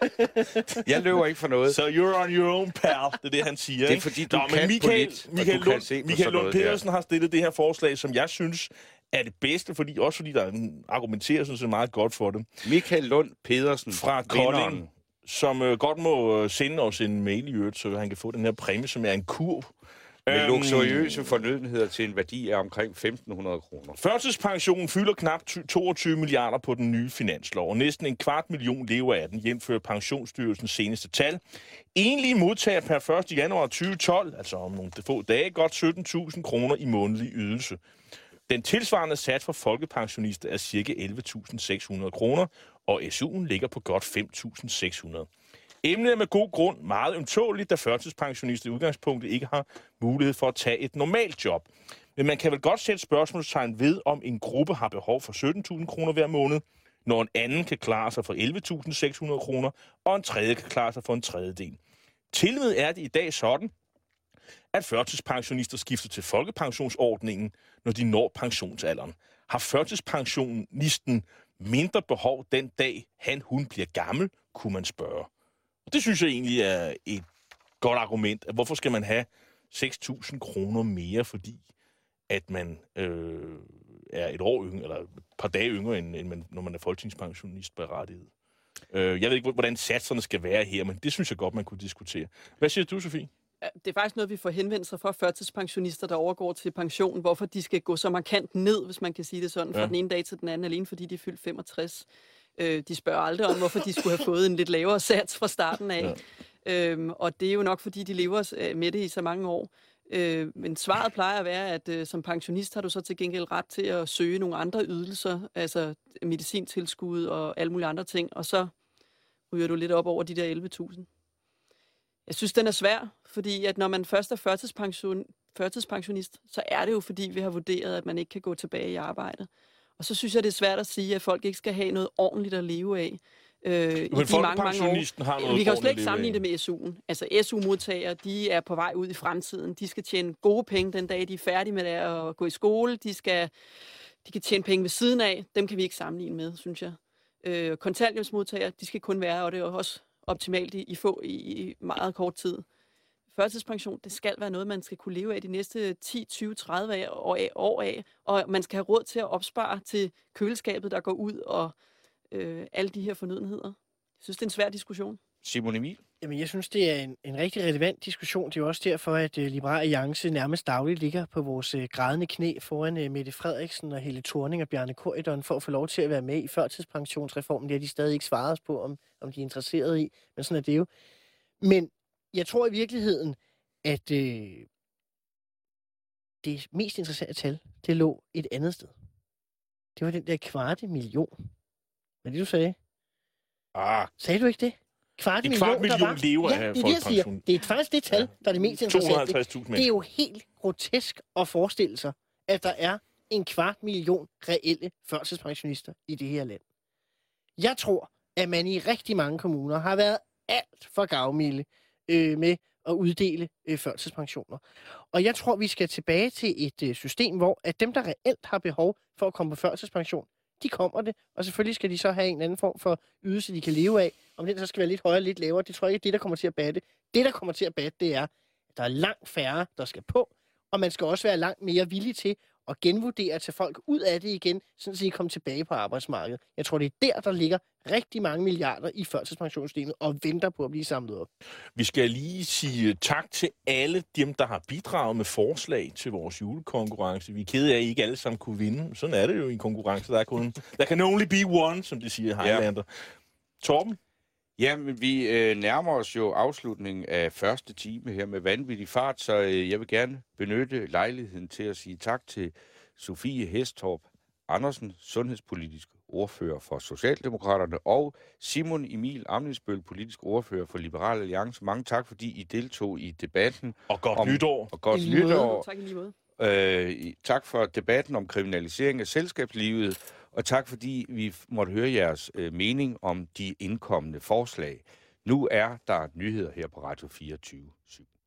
Jeg løber ikke for noget. So you're on your own, pal. Det er det, han siger. Det er fordi, du kan Michael Lund Pedersen har stillet det her forslag, som jeg synes er det bedste, fordi der argumenterer sådan set meget godt for det. Michael Lund Pedersen fra Kolding, som godt må sende os en mail i øvrigt, så han kan få den her præmie, som er en kurv. Med luksuriøse fornødenheder til en værdi af omkring 1.500 kroner. Førtidspensionen fylder knap 22 milliarder på den nye finanslov, og næsten 250.000 lever af den, jævnfører Pensionsstyrelsens seneste tal. Enlige modtager per 1. januar 2012, altså om nogle få dage, godt 17.000 kroner i månedlig ydelse. Den tilsvarende sats for folkepensionister er ca. 11.600 kroner, og SU'en ligger på godt 5.600. Emnet er med god grund meget ømtåligt, da førtidspensionister i udgangspunktet ikke har mulighed for at tage et normalt job. Men man kan vel godt sætte spørgsmålstegn ved, om en gruppe har behov for 17.000 kroner hver måned, når en anden kan klare sig for 11.600 kroner, og en tredje kan klare sig for en tredjedel. Tilmed er det i dag sådan, at førtidspensionister skifter til folkepensionsordningen, når de når pensionsalderen. Har førtidspensionisten mindre behov den dag, hun bliver gammel, kunne man spørge. Og det synes jeg egentlig er et godt argument. Hvorfor skal man have 6.000 kroner mere, fordi at man er et år yngre, eller et par dage yngre, end man, når man er folketingspensionist berettiget. Jeg ved ikke, hvordan satserne skal være her, men det synes jeg godt, man kunne diskutere. Hvad siger du, Sofie? Det er faktisk noget, vi får henvendelser fra førtidspensionister, der overgår til pension. Hvorfor de skal gå så markant ned, hvis man kan sige det sådan, fra den ene dag til den anden, alene fordi de er fyldt 65. De spørger aldrig om, hvorfor de skulle have fået en lidt lavere sats fra starten af. Ja. Og det er jo nok, fordi de lever med det i så mange år. Men svaret plejer at være, at som pensionist har du så til gengæld ret til at søge nogle andre ydelser, altså medicintilskud og alle mulige andre ting, og så ryger du lidt op over de der 11.000. Jeg synes, den er svær, fordi at når man først er førtidspensionist, så er det jo, fordi vi har vurderet, at man ikke kan gå tilbage i arbejdet. Og så synes jeg, det er svært at sige, at folk ikke skal have noget ordentligt at leve af. Men folkepensionisten har noget. Vi kan jo slet ikke sammenligne det med SU'en. Altså SU-modtagere, de er på vej ud i fremtiden. De skal tjene gode penge den dag, de er færdige med at gå i skole. De kan tjene penge ved siden af. Dem kan vi ikke sammenligne med, synes jeg. Kontanthjælpsmodtagere, de skal kun være, og det er også optimalt i meget kort tid. Førtidspension, det skal være noget, man skal kunne leve af de næste 10, 20, 30 år af, og man skal have råd til at opspare til køleskabet, der går ud, og alle de her fornødenheder. Jeg synes, det er en svær diskussion. Simon Emil? Jamen, jeg synes, det er en rigtig relevant diskussion. Det er jo også derfor, at Liberal Alliance nærmest dagligt ligger på vores grædende knæ foran Mette Frederiksen og Helle Thorning og Bjarne Corydon for at få lov til at være med i førtidspensionsreformen. Det har de stadig ikke svaret os på, om de er interesserede i, men sådan er det jo. Men jeg tror i virkeligheden, at det mest interessante tal, det lå et andet sted. Det var den der 250.000. Hvad det, du sagde? Sagde du ikke det? En kvart million lever af folkepension. Det er faktisk det tal, der er det mest interessante. 250.000. Det er jo helt grotesk at forestille sig, at der er 250.000 reelle førtidspensionister i det her land. Jeg tror, at man i rigtig mange kommuner har været alt for gavmilde med at uddele førtidspensioner. Og jeg tror, vi skal tilbage til et system, hvor at dem, der reelt har behov for at komme på førtidspension, de kommer det, og selvfølgelig skal de så have en anden form for ydelse, de kan leve af. Om den så skal være lidt højere, lidt lavere, det tror jeg ikke er det, der kommer til at batte. Det, der kommer til at batte, det er, at der er langt færre, der skal på, og man skal også være langt mere villig til at genvurdere til folk ud af det igen, sådan så de kommer tilbage på arbejdsmarkedet. Jeg tror, det er der ligger rigtig mange milliarder i førtidspensionssystemet og venter på at blive samlet op. Vi skal lige sige tak til alle dem, der har bidraget med forslag til vores julekonkurrence. Vi er kede af, at I ikke alle sammen kunne vinde. Sådan er det jo i en konkurrence. Der kan only be one, som det siger Highlander. Ja. Torben? Jamen, vi nærmer os jo afslutningen af første time her med vanvittig fart, så jeg vil gerne benytte lejligheden til at sige tak til Sofie Hestorp Andersen, sundhedspolitisk ordfører for Socialdemokraterne, og Simon Emil Ammitzbøll, politisk ordfører for Liberal Alliance. Mange tak, fordi I deltog i debatten. Og godt nytår. Og godt nytår. Tak i lige måde. Tak for debatten om kriminalisering af selskabslivet, og tak fordi vi måtte høre jeres mening om de indkommende forslag. Nu er der nyheder her på Radio 24/7.